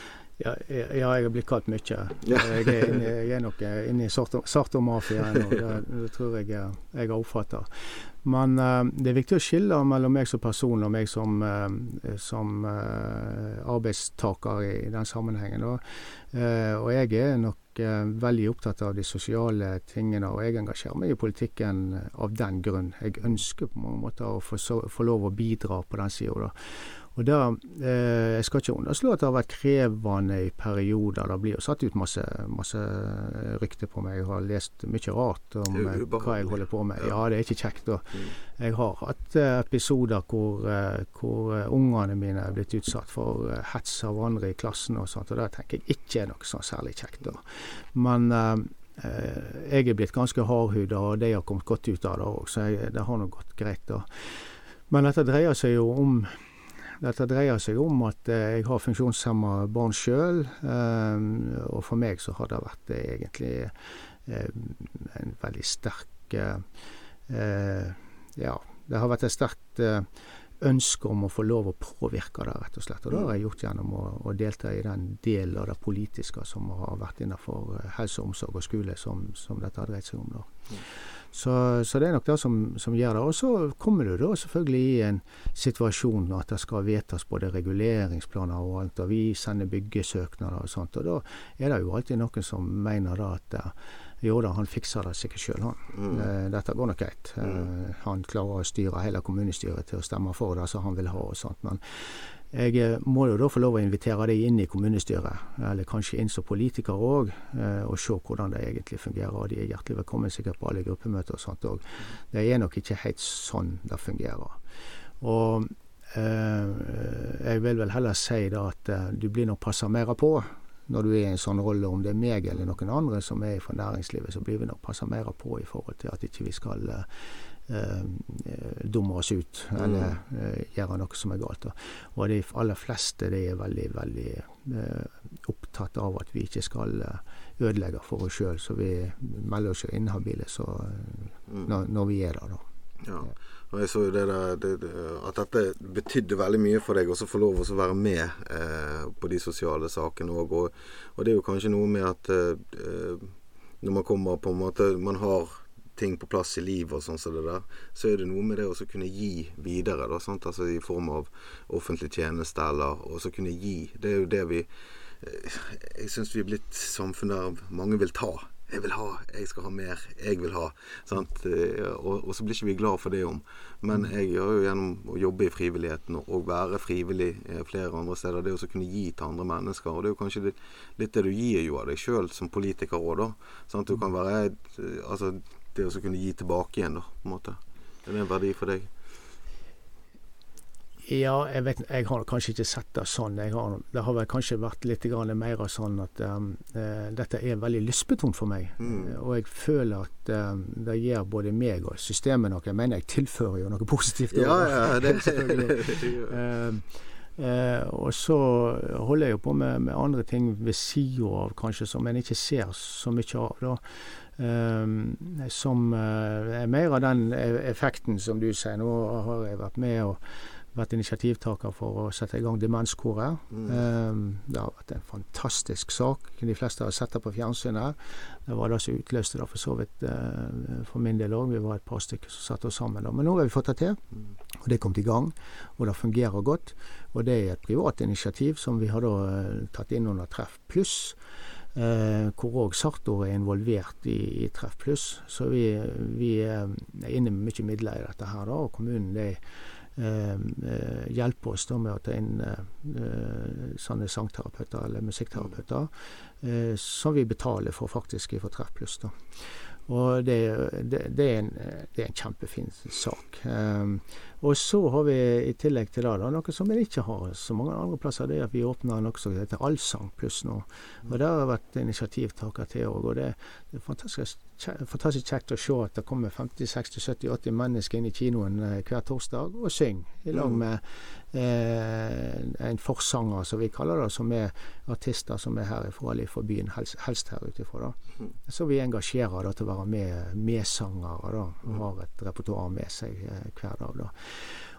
Ja, ja, jeg har blitt kalt mye. Jeg er, inne, jeg er nok inne i Sartor-mafiaen, og det, det tror jeg jeg har oppfattet. Men uh, det er viktig å skille mellom meg som person og meg som, uh, som uh, arbeidstaker i, i den sammenhengen. Og, uh, og jeg er nok uh, veldig opptatt av de sosiale tingene, og jeg engasjerer meg i politikken av den grunn. Jeg ønsker på mange måter å få, så, få lov å bidra på den siden da. Og da, eh, jeg skal ikke underslå at det har vært krevende i perioder. Det blir jo satt ut masse, masse rykte på meg. Jeg har lest mye rart om hva jeg holder på med. Ja, det er ikke kjekt da. Jeg har hatt episoder hvor, hvor ungene mine er blitt utsatt for hets av andre i klassen og sånt, og det tenker jeg ikke er noe sånn særlig kjekt da. Men eh, jeg er blitt ganske hardhudet, og det har kommet godt ut av det også, så jeg, det har nok gått greit da. Men dette dreier seg jo om Dette dreier seg om at eh, jeg har funksjonshemmet barn selv, eh, og for meg så har det vært eh, egentlig eh, en veldig sterk, eh, ja, det har vært et sterkt eh, ønske om å få lov å påvirke det, rett og slett. Og det har jeg gjort gjennom å, å delta i den delen av det politiske som har vært innenfor helse, omsorg og skole, som, som dette har dreid seg om da. Mm. Så, så det er nok det som, som gjør det. Og så kommer du da selvfølgelig i en situasjon at det skal vedtas både reguleringsplaner og alt, og vi sender byggesøknader og sånt, og da er det jo alltid noen som mener da at jo da, han fikser det sikkert selv, han. Mm. Dette går nok greit. Mm. Han klarer å styre hele kommunestyret til å stemme for det som han vil ha og sånt, men jeg må jo da få lov å invitere deg inn i kommunestyret, eller kanskje inn som politiker også, og se hvordan det egentlig fungerer, og de er hjertelig velkommen sikkert på alle gruppemøter og sånt også. Det er nok ikke helt sånn det fungerer. Og eh, jeg vil vel heller si da at eh, du blir nok passet mer på når du er i en sånn rolle, om det er meg eller noen andre som er fra næringslivet, så blir vi nok passet mer på i forhold til at ikke vi skal eh, dumme oss ut, eller eh, gjøre noe som er galt. Og de aller fleste de er veldig, veldig eh, opptatt av at vi ikke skal ødelegge for oss selv, så vi melder oss jo inhabile så, når, når vi er der da. Ja, og jeg så jo det der, det, det, at dette betydde veldig mye for deg, og så få lov å være med eh, på de sosiale sakene også. Og, og det er jo kanskje noe med at eh, når man kommer på en måte, man har ting på plass i livet og sånn som det der, så er det noe med det å så kunne gi videre, da, sant? Altså i form av offentlig tjeneste, eller og så kunne gi. Det er jo det vi, eh, jeg synes vi er blitt samfunn der mange vil ta. Jeg vil ha, jeg skal ha mer, jeg vil ha, sant? Og, og så blir ikke vi glad for det om. Men jeg gjør jo gjennom å jobbe i frivilligheten og, og være frivillig flere andre steder, det å kunne gi til andre mennesker, og det er jo kanskje litt, litt det du gir jo av deg selv som politiker også, da. Sant? Du kan være, altså det å kunne gi tilbake igjen, da, på en måte. Det er en verdi for deg. Ja, jeg vet, jeg har kanskje ikke sett det sånn. Jeg har, det har vel kanskje vært litt grann mer sånn at um, uh, dette er veldig lystbetont for meg. Mm. Og jeg føler at um, det gjør både meg og systemet noe. Jeg mener, jeg tilfører jo noe positivt. Ja, ja, det uh, uh, Og så holder jeg jo på med, med andre ting ved siden av, kanskje, som jeg ikke ser så mye av, da. Um, som uh, er mer av den effekten som du sier. Nå har jeg vært med og vært initiativtaker for å sette i gang demenskoret. Mm. Um, det har vært en fantastisk sak. De fleste har sett det på fjernsynet. Det var det som utløste det for så vidt uh, for min del også. Vi var et par stykker som satt oss sammen. Da. Men nå har vi fått det til, mm. og det er kommet i gang, og det fungerer godt. Og det er et privat initiativ som vi har da uh, tatt inn under Treff Pluss, uh, hvor også Sartor er involvert i, i Treff Pluss. Så vi, vi uh, er inne med mye midler i dette her, da, og kommunen det er Uh, uh, hjelpe oss da med å ta inn uh, uh, sånne sangterapeuter eller musikkterapeuter uh, som vi betaler for faktisk for Treff Pluss da. Og det, det, det, er en, det er en kjempefin sak. Um, og så har vi i tillegg til det da, noe som vi ikke har så mange andre plasser, det er at vi åpner noe som heter Allsang Pluss nå. Og det har vært initiativtaker til også, og det, det er fantastisk, fantastisk kjekt å se at det kommer femti, seksti, sytti, åtti mennesker inn i kinoen eh, hver torsdag og synger i lag med eh, en forsanger, som vi kaller det, som er artister som er herifra, eller fra byen, helst, helst her utifra da. Så vi engasjerer da til å være med medsangere da, og har et repertoar med seg eh, hver dag da.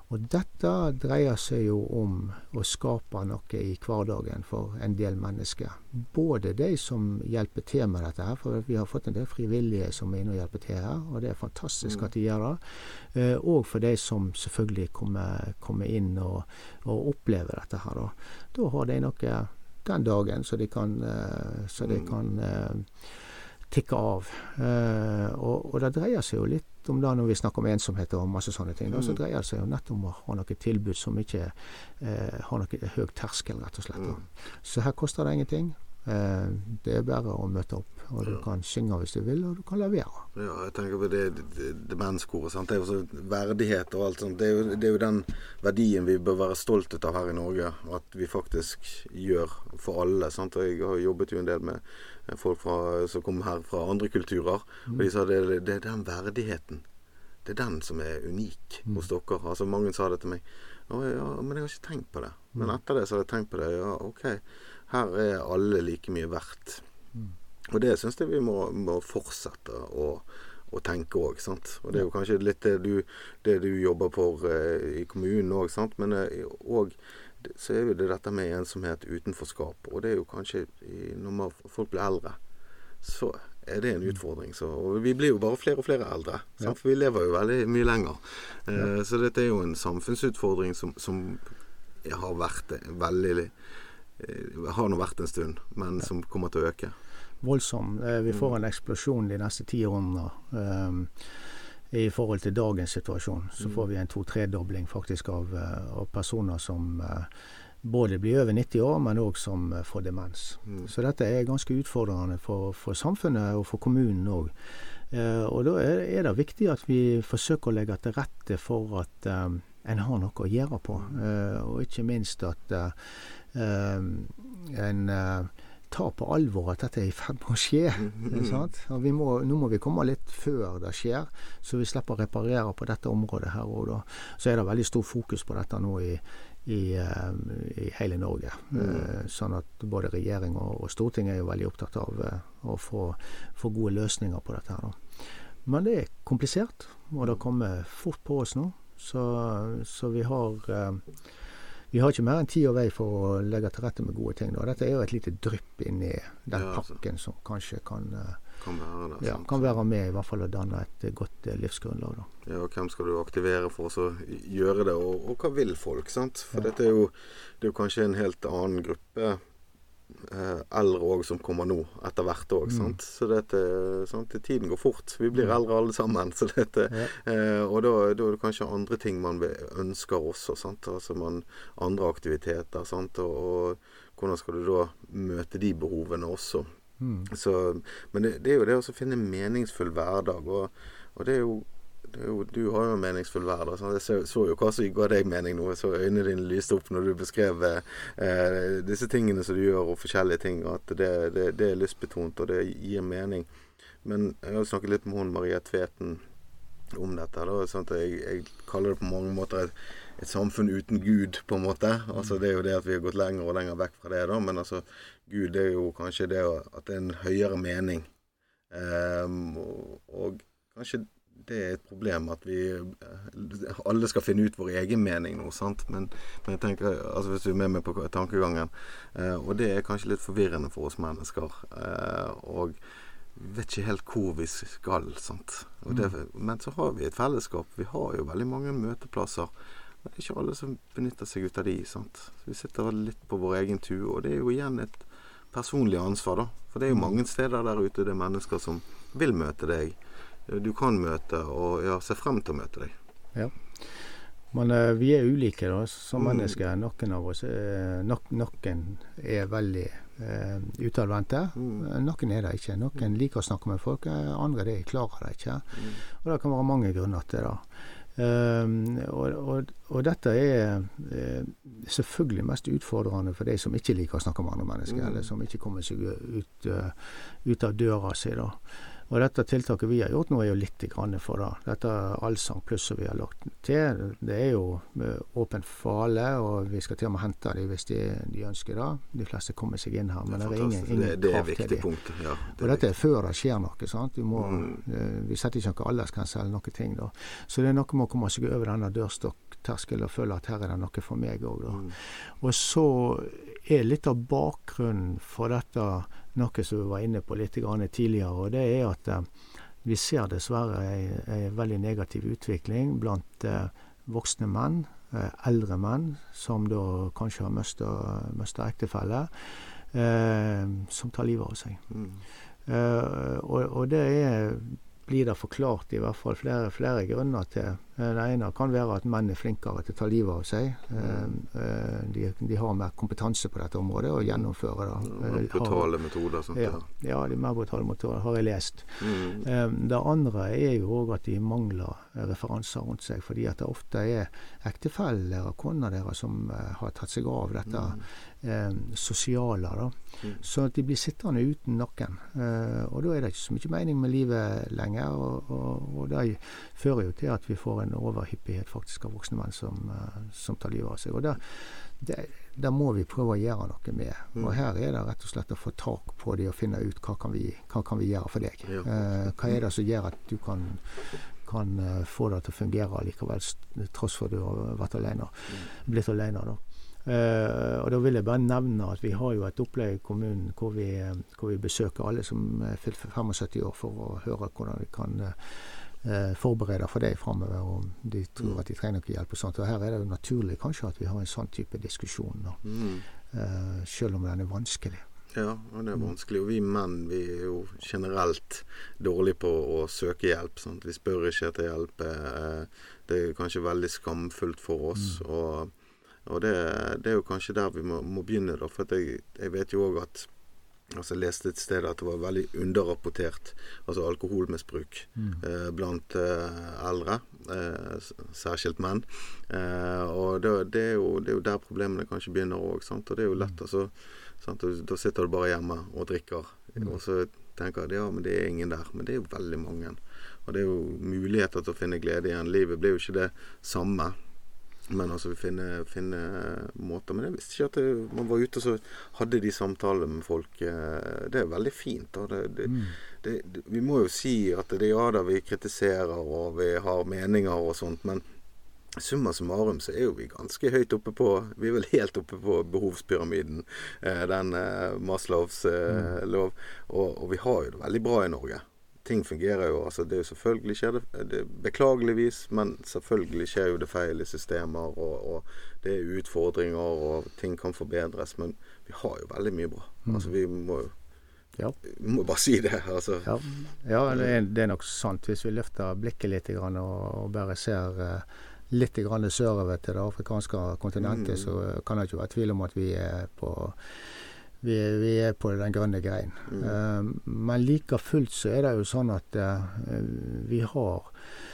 Og dette dreier seg jo om å skape noe i hverdagen for en del mennesker. Både de som hjelper til med dette her, for vi har fått en del frivillige som er inne og hjelper til her, og det er fantastisk mm. at de gjør det. Eh, og for de som selvfølgelig kommer, kommer inn og, og opplever dette her. Da, da har de noe den dagen så de kan, uh, så de kan uh, tikke av. Uh, og, og det dreier seg jo litt om det når vi snakker om ensomhet og masse sånne ting. Da, så dreier det seg jo nettopp om å ha noe tilbud som ikke uh, har noe høy terskel, rett og slett. Da. Så her koster det ingenting. Uh, det er bare å møte opp, og du ja. kan synge hvis du vil, og du kan levere. Ja, jeg tenker på det, det, demenskoret, sant? Det er jo så verdighet og alt sånt. Det er, jo, det er jo den verdien vi bør være stolt av her i Norge, at vi faktisk gjør for alle, sant? Og jeg har jobbet jo en del med folk fra, som kommer her fra andre kulturer, mm. og de sa det, det er den verdigheten. Det er den som er unik mm. hos dere. Altså mange sa det til meg, ja, men jeg har ikke tenkt på det. Men etter det så har jeg tenkt på det, ja, ok, her er alle like mye verdt. Mm. Og det synes jeg vi må, må fortsette å, å tenke også, sant? Og det er jo kanskje litt det du, det du jobber for eh, i kommunen også, sant? Men eh, også, så er jo det dette med ensomhet, utenforskap, og det er jo kanskje når folk blir eldre, så er det en utfordring. Så, og vi blir jo bare flere og flere eldre, sant? Ja. For vi lever jo veldig mye lenger. Eh, ja. Så dette er jo en samfunnsutfordring som, som har vært veldig, eh, har nå vært en stund, men ja. som kommer til å øke. Voldsom. Vi får en eksplosjon de neste ti årene um, i forhold til dagens situasjon. Så får vi en to-tre-dobling faktisk av, av personer som uh, både blir over nitti år, men også som uh, får demens. Mm. Så dette er ganske utfordrende for, for samfunnet og for kommunen også. Uh, og da er, er det viktig at vi forsøker å legge til rette for at um, en har noe å gjøre på. Uh, og ikke minst at uh, um, en uh, ta på alvor at dette er i ferd med å skje. Sant? Og vi må, nå må vi komme litt før det skjer, så vi slipper å reparere på dette området her. Og da. Så er det veldig stor fokus på dette nå i, i, uh, i hele Norge. Mm. Uh, sånn at både regjering og, og Stortinget er jo veldig opptatt av uh, å få, få gode løsninger på dette her. Da. Men det er komplisert, og det kommer fort på oss nå. Så, så vi har... Uh, Vi har ikke mer enn tid og vei for å legge til rette med gode ting. Da. Dette er jo et lite drypp inn i den ja, pakken som kanskje kan, kan, være, det, ja, kan være med i hvert fall å danne et godt livsgrunnlag. Da. Ja, og hvem skal du aktivere for å gjøre det, og, og hva vil folk, sant? For ja. dette er jo, det er jo kanskje en helt annen gruppe eh, eldre også som kommer nå, etter hvert også, mm. sant? Så dette, sant? Tiden går fort. Vi blir eldre alle sammen, så dette, ja. eh, og da, da er det kanskje andre ting man ønsker også, sant? Altså man, andre aktiviteter, sant? Og, og hvordan skal du da møte de behovene også? Mm. Så, men det, det er jo det å finne meningsfull hverdag, og, og det er jo Det er jo, du har jo en meningsfull hverdag. Jeg så, så jo hva som ga deg mening nå. Så øynene dine lyste opp når du beskrev eh, disse tingene som du gjør, og forskjellige ting. At det, det, det er lystbetont, og det gir mening. Men jeg har snakket litt med hun Maria Tveten om dette. Da, sånn at jeg, jeg kaller det på mange måter et, et samfunn uten Gud, på en måte. Altså, det er jo det at vi har gått lenger og lenger vekk fra det. Da. Men altså, Gud det er jo kanskje det at det er en høyere mening. Um, og, og kanskje det er et problem at vi alle skal finne ut vår egen mening nå, sant? Men, men jeg tenker, altså hvis du er med meg på tankegangen, eh, og det er kanskje litt forvirrende for oss mennesker, eh, og vet ikke helt hvor vi skal, sant? Og det, men så har vi et fellesskap, vi har jo veldig mange møteplasser, men det er ikke alle som benytter seg ut av de, sant? Så vi sitter litt på vår egen tur, og det er jo igjen et personlig ansvar da, for det er jo mange steder der ute, det er mennesker som vil møte deg, du kan møte, og ja, se frem til å møte deg. Ja. Men uh, vi er ulike da, som mm. mennesker. Noen av oss, uh, nok, noen er veldig uh, utadvendte. Mm. Noen er det ikke. Noen liker å snakke med folk, andre det klarer det ikke. Mm. Og det kan være mange grunner til det. Um, og, og, og dette er uh, selvfølgelig mest utfordrende for de som ikke liker å snakke med andre mennesker, mm. eller som ikke kommer seg ut, uh, ut av døra si da. Og dette tiltaket vi har gjort nå er jo litt grann for det. Dette allsang pluss som vi har lagt til, det er jo åpent for alle, og vi skal til og med hente dem hvis de, de ønsker det. De fleste kommer seg inn her, men det er, det er ingen, ingen det, det krav til dem. Ja, og dette er før det skjer noe, sant? Vi, må, mm. vi setter ikke noe aldersgrense eller noe ting da. Så det er noe med å komme seg over denne dørstokkterskel og føle at her er det noe for meg også da. Mm. Og så er litt av bakgrunnen for dette noe som vi var inne på litt grann tidligere, og det er at eh, vi ser dessverre en, en veldig negativ utvikling blant eh, voksne menn, eh, eldre menn, som da kanskje har mistet, mistet ektefelle, eh, som tar livet av seg. Mm. Eh, og, og det er, blir det forklart i hvert fall flere, flere grunner til. Det ene kan være at menn er flinkere til å ta livet av seg. Mm. De, de har mer kompetanse på dette området og gjennomfører det. Ja, brutale metoder. Sånt, ja, ja, de mer brutale metoder har jeg lest. Mm. Det andre er jo også at de mangler referanser rundt seg, fordi at det ofte er ektefeller og koner deres som har tatt seg av dette mm. eh, sosiale. Da. Mm. Så at de blir sittende uten noen. Eh, og da er det ikke så mye mening med livet lenger, og, og, og det fører jo til at vi får en overhyppighet faktisk av voksne menn som, uh, som tar livet av seg. Og det, det, det må vi prøve å gjøre noe med. Mm. Og her er det rett og slett å få tak på det og finne ut hva kan vi, hva kan vi gjøre for deg. Ja. Uh, hva er det som gjør at du kan, kan uh, få det til å fungere likevel, tross for at du har vært alene, mm. blitt alene da. Uh, og da vil jeg bare nevne at vi har jo et opplegg i kommunen hvor vi, hvor vi besøker alle som er fylt syttifem år for å høre hvordan vi kan uh, Eh, forbereder for det fremover om de tror at de trenger noe hjelp og sånt. Og her er det jo naturlig kanskje at vi har en sånn type diskusjon da. Mm. Eh, selv om den er vanskelig. Ja, og det er vanskelig. Og vi menn, vi er jo generelt dårlige på å søke hjelp. Sant? Vi spør ikke etter hjelp. Eh, det er kanskje veldig skamfullt for oss. Mm. Og, og det, det er jo kanskje der vi må, må begynne da. For jeg, jeg vet jo også at altså, jeg leste et sted at det var veldig underrapportert, altså alkoholmisbruk mm. eh, blant eh, eldre, eh, særskilt menn. Eh, og det, det, er jo, det er jo der problemene kanskje begynner også, sant? Og det er jo lett, altså, sant? Og da sitter du bare hjemme og drikker, mm. og så tenker jeg, ja, men det er ingen der, men det er jo veldig mange. Og det er jo muligheter til å finne glede igjen. Livet blir jo ikke det samme. Men altså vi finner, finner måter. Men jeg visste ikke at det, man var ute og så hadde de samtaler med folk. Det er veldig fint. Da. Det, det, mm. det, det, vi må jo si at det er ja da vi kritiserer og vi har meninger og sånt, men summa summarum så er jo vi ganske høyt oppe på, vi er vel helt oppe på behovspyramiden, den Maslows mm. lov, og, og vi har jo det veldig bra i Norge. Ting fungerer jo, altså det er jo selvfølgelig skjer det, det beklageligvis, men selvfølgelig skjer jo det feil i systemer, og, og det er utfordringer, og ting kan forbedres, men vi har jo veldig mye bra. Mm. Altså vi må jo ja. vi må bare si det, altså. Ja, ja det, er, det er nok sant. Hvis vi løfter blikket litt grann, og, og bare ser uh, litt grann sørover til det afrikanske kontinentet, mm. så kan det ikke være tvil om at vi er på Vi er, vi er på den grønne greien. Mm. Uh, men like fullt så er det jo sånn at uh, vi har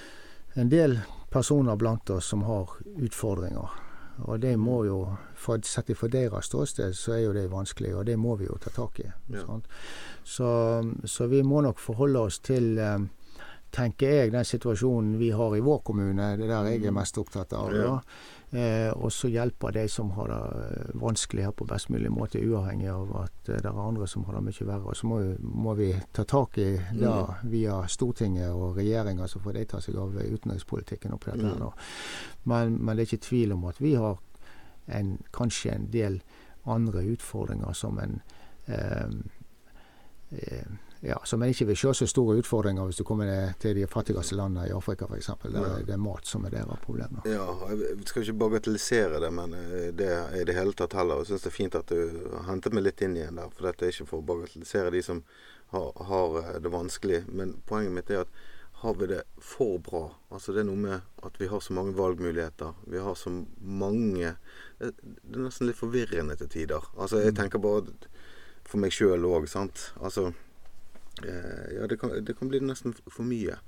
en del personer blant oss som har utfordringer. Og det må jo, for, sett for deres ståsted, så er jo det vanskelig, og det må vi jo ta tak i. Ja. Så, så vi må nok forholde oss til, uh, tenker jeg, den situasjonen vi har i vår kommune, det der jeg er mest opptatt av. Ja. Eh, og så hjelper de som har det vanskelig her på best mulig måte, uavhengig av at eh, det er andre som har det mye verre. Og så må, må vi ta tak i det mm. via Stortinget og regjeringen, så får de ta seg av utenrikspolitikken oppi dette her. Mm. Men, men det er ikke tvil om at vi har en, kanskje en del andre utfordringer som en eh, eh, ja, som en ikke vil se så store utfordringer hvis du kommer til de fattigste landene i Afrika for eksempel. Der er det mat som er deres problemer. Ja, jeg skal ikke bagatellisere det, men det er i det hele tatt heller. Jeg synes det er fint at du har hentet meg litt inn igjen der, for dette er ikke for å bagatellisere de som har, har det vanskelig. Men poenget mitt er at har vi det for bra? Altså det er noe med at vi har så mange valgmuligheter. Vi har så mange... Det er nesten litt forvirrende til tider. Altså jeg tenker bare for meg selv også, sant? Altså... Ja, det kan, det kan bli nesten for mye.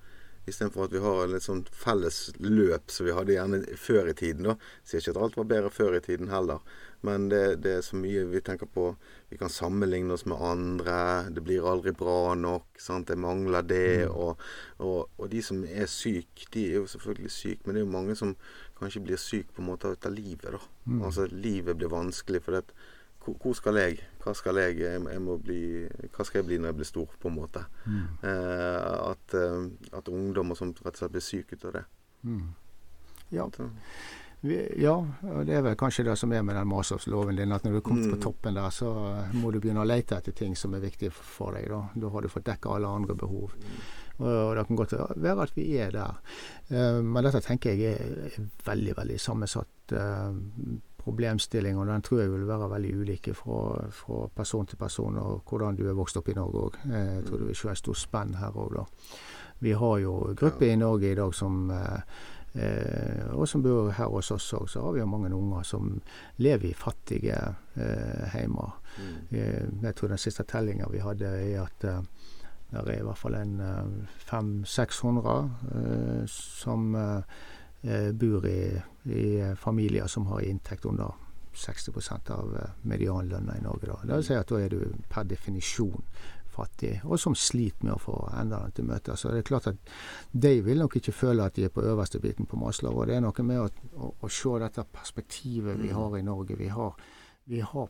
I stedet for at vi har en litt sånn felles løp som vi hadde gjerne før i tiden da. Sier ikke at alt var bedre før i tiden heller. Men det, det er så mye vi tenker på. Vi kan sammenligne oss med andre. Det blir aldri bra nok. Sant? Det mangler det. Mm. Og, og, og de som er syk, de er jo selvfølgelig syk. Men det er jo mange som kanskje blir syk på en måte ut av livet da. Mm. Altså livet blir vanskelig. For det, hvor, hvor skal jeg? Hva skal jeg? Jeg, jeg må bli, hva skal jeg bli når jeg blir stor på en måte? Mm. Eh, at, at ungdom og sånt rett og slett blir syk ut av det. Mm. Ja. Vi, ja, og det er vel kanskje det som er med den Maslows-loven din, at når du kommer mm. på toppen der, så må du begynne å lete etter ting som er viktige for deg. Da, da har du fått dekket alle andre behov. Mm. Og, og det kan godt være at vi er der. Uh, men dette tenker jeg er, er veldig, veldig sammensatt uh, problemstilling, og den tror jeg vil være veldig ulike fra, fra person til person, og hvordan du er vokst opp i Norge også. Jeg tror du vil se et stort spenn her også, da. Vi har jo grupper ja. I Norge i dag som uh, Eh, og som bor her hos oss også, så har vi jo mange unger som lever i fattige eh, heimer. Mm. Eh, jeg tror den siste tellingen vi hadde er at eh, det er i hvert fall en eh, fem til seks hundre eh, som eh, bor i, i familier som har inntekt under seksti prosent av eh, medianlønna i Norge. Da. Det vil si at da er du per definisjon fattig, og som sliter med å få endene til møte. Så det er klart at de vil nok ikke føle at de er på øverste biten på Maslow, og det er noe med å, å, å se dette perspektivet vi har i Norge. Vi har, vi har,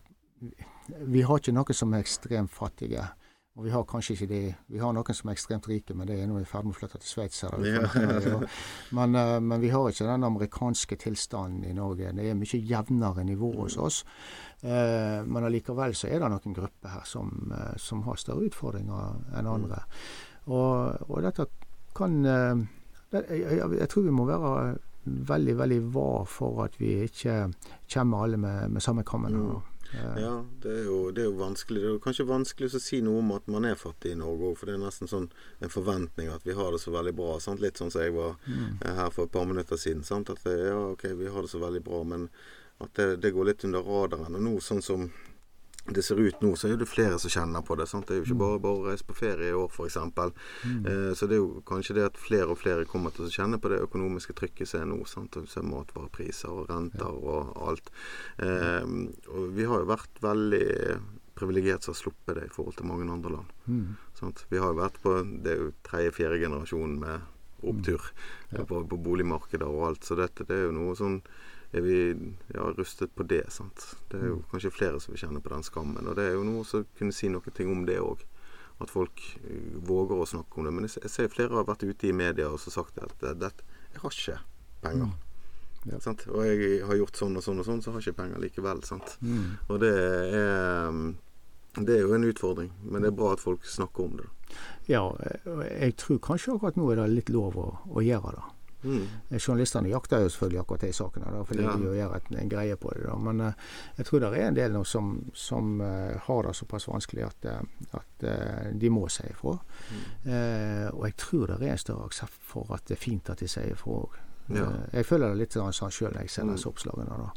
vi har ikke noe som er ekstremt fattige, og vi har kanskje ikke de, vi har noen som er ekstremt rike, men det er nå i ferd med å flytte til Sveits. Ja. men, men vi har ikke den amerikanske tilstanden i Norge. Det er mye jevnere nivå hos oss. Eh, men allikevel så er det noen grupper her som, som har større utfordringer enn andre. Og, og dette kan eh, det, jeg, jeg tror vi må være veldig, veldig var for at vi ikke kommer alle med, med samme kammen. Mm. Ja, det er, jo, det er jo vanskelig. Det er jo kanskje vanskelig å si noe om at man er fattig i Norge, for det er nesten sånn en forventning at vi har det så veldig bra. Sant? Litt sånn som jeg var mm. her for et par minutter siden. Sant? At det, ja, ok, vi har det så veldig bra, men at det, det går litt under radaren. Og nå, sånn som det ser ut nå, så er det flere som kjenner på det. Sant? Det er jo ikke bare, bare å reise på ferie i år, for eksempel. Mm. Eh, så det er jo kanskje det at flere og flere kommer til å kjenne på det økonomiske trykket som er nå. Sant? Og så matvarepriser og renter ja. Og alt. Eh, og vi har jo vært veldig privilegert som har sluppet det i forhold til mange andre land. Mm. Sant? Vi har jo vært på, det er jo tredje, fjerde generasjon med opptur mm. ja. på, på boligmarkedet og alt. Så dette, det er jo noe sånn er vi ja, rustet på det, sant? Det er jo mm. kanskje flere som vil kjenne på den skammen, og det er jo noe som kunne si noe ting om det også, at folk uh, våger å snakke om det, men jeg, jeg ser flere har vært ute i media og så sagt at det, det, jeg har ikke penger, mm. ja. sant? Og jeg har gjort sånn og sånn og sånn, så har jeg ikke penger likevel, sant? Mm. Og det er, det er jo en utfordring, men det er bra at folk snakker om det. Ja, jeg tror kanskje akkurat nå er det litt lov å, å gjøre det. Mm. Journalistene jakter jo selvfølgelig akkurat de sakene da, fordi ja. De jo gjør et, en greie på det da. Men uh, jeg tror det er en del nå som, som uh, har det såpass vanskelig at, uh, at uh, de må si ifra mm. uh, og jeg tror det er en større aksept for at det er fint at de sier ifra ja. uh, jeg føler det litt sånn selv når jeg ser disse mm. oppslagene da.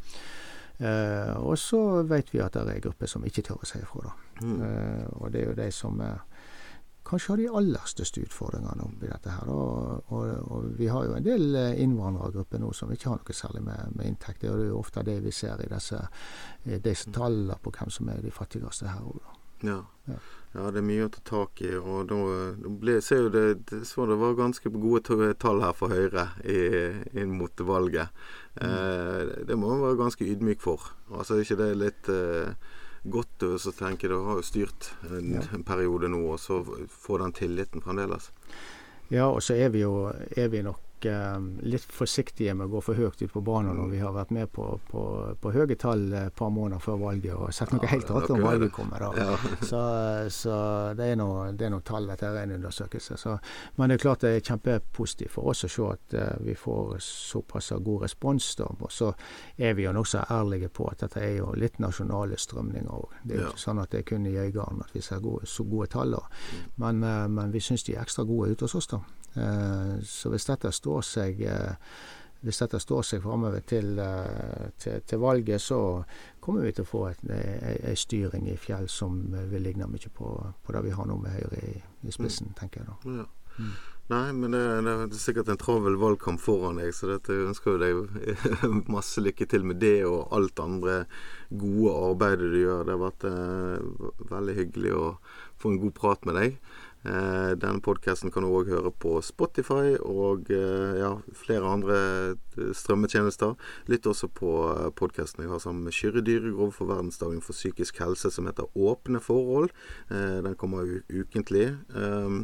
Uh, og så vet vi at det er grupper som ikke tør å si ifra da. Mm. Uh, og det er jo de som uh, kanskje har de aller største utfordringene oppi dette her. Og, og, og vi har jo en del innvandrergrupper nå som ikke har noe særlig med, med inntekt. Det er jo ofte det vi ser i disse, disse tallene på hvem som er de fattigste her. Ja. Ja. ja, det er mye å ta tak i. Og da, da ble, ser jo det, det, så det var ganske gode tall her for Høyre i, inn mot valget. Mm. Eh, det må man være ganske ydmyk for. Altså ikke det litt... Eh, godt å tenke, du har jo styrt en, ja. En periode nå, og så får den tilliten fremdeles. Ja, og så er vi jo er vi nok eh, litt forsiktige med å gå for høyt ut på banen når vi har vært med på, på, på høye tall et par måneder før valget, og sett noe ja, helt annet om valget kommer da. Ja. så, så det er noe, det er noe tall etter en undersøkelse. Så, men det er klart det er kjempepositivt for oss å se at uh, vi får såpass god respons da, og så er vi jo nok så ærlige på at dette er jo litt nasjonale strømninger også. Det er jo ja. Ikke sånn at det er kun i Øygarden at vi ser gode, så gode tall da. Mm. Men, uh, men vi synes de er ekstra gode ute hos oss da. Uh, så hvis dette står seg uh, hvis dette står seg fremover til, uh, til, til valget, så kommer vi til å få en styring i Fjell som vil ligne mye på, på det vi har nå med Høyre i, i spissen, mm. tenker jeg da. Ja. Mm. Nei, men det, det er sikkert en travel valgkamp foran deg, så dette ønsker jo deg masse lykke til med det og alt andre gode arbeidet du gjør. Det har vært eh, veldig hyggelig å få en god prat med deg. Eh, denne podcasten kan du også høre på Spotify og eh, ja, flere andre strømmetjenester. Lytt også på podcasten jeg har sammen med Kyrre Dyregrov for verdensdagen for psykisk helse, som heter Åpne forhold. Eh, den kommer ukentlig. Eh,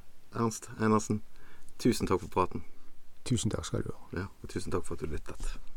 Ernst Einarsen, tusen takk for praten. Tusen takk skal du ha. Ja, og tusen takk for at du lyttet.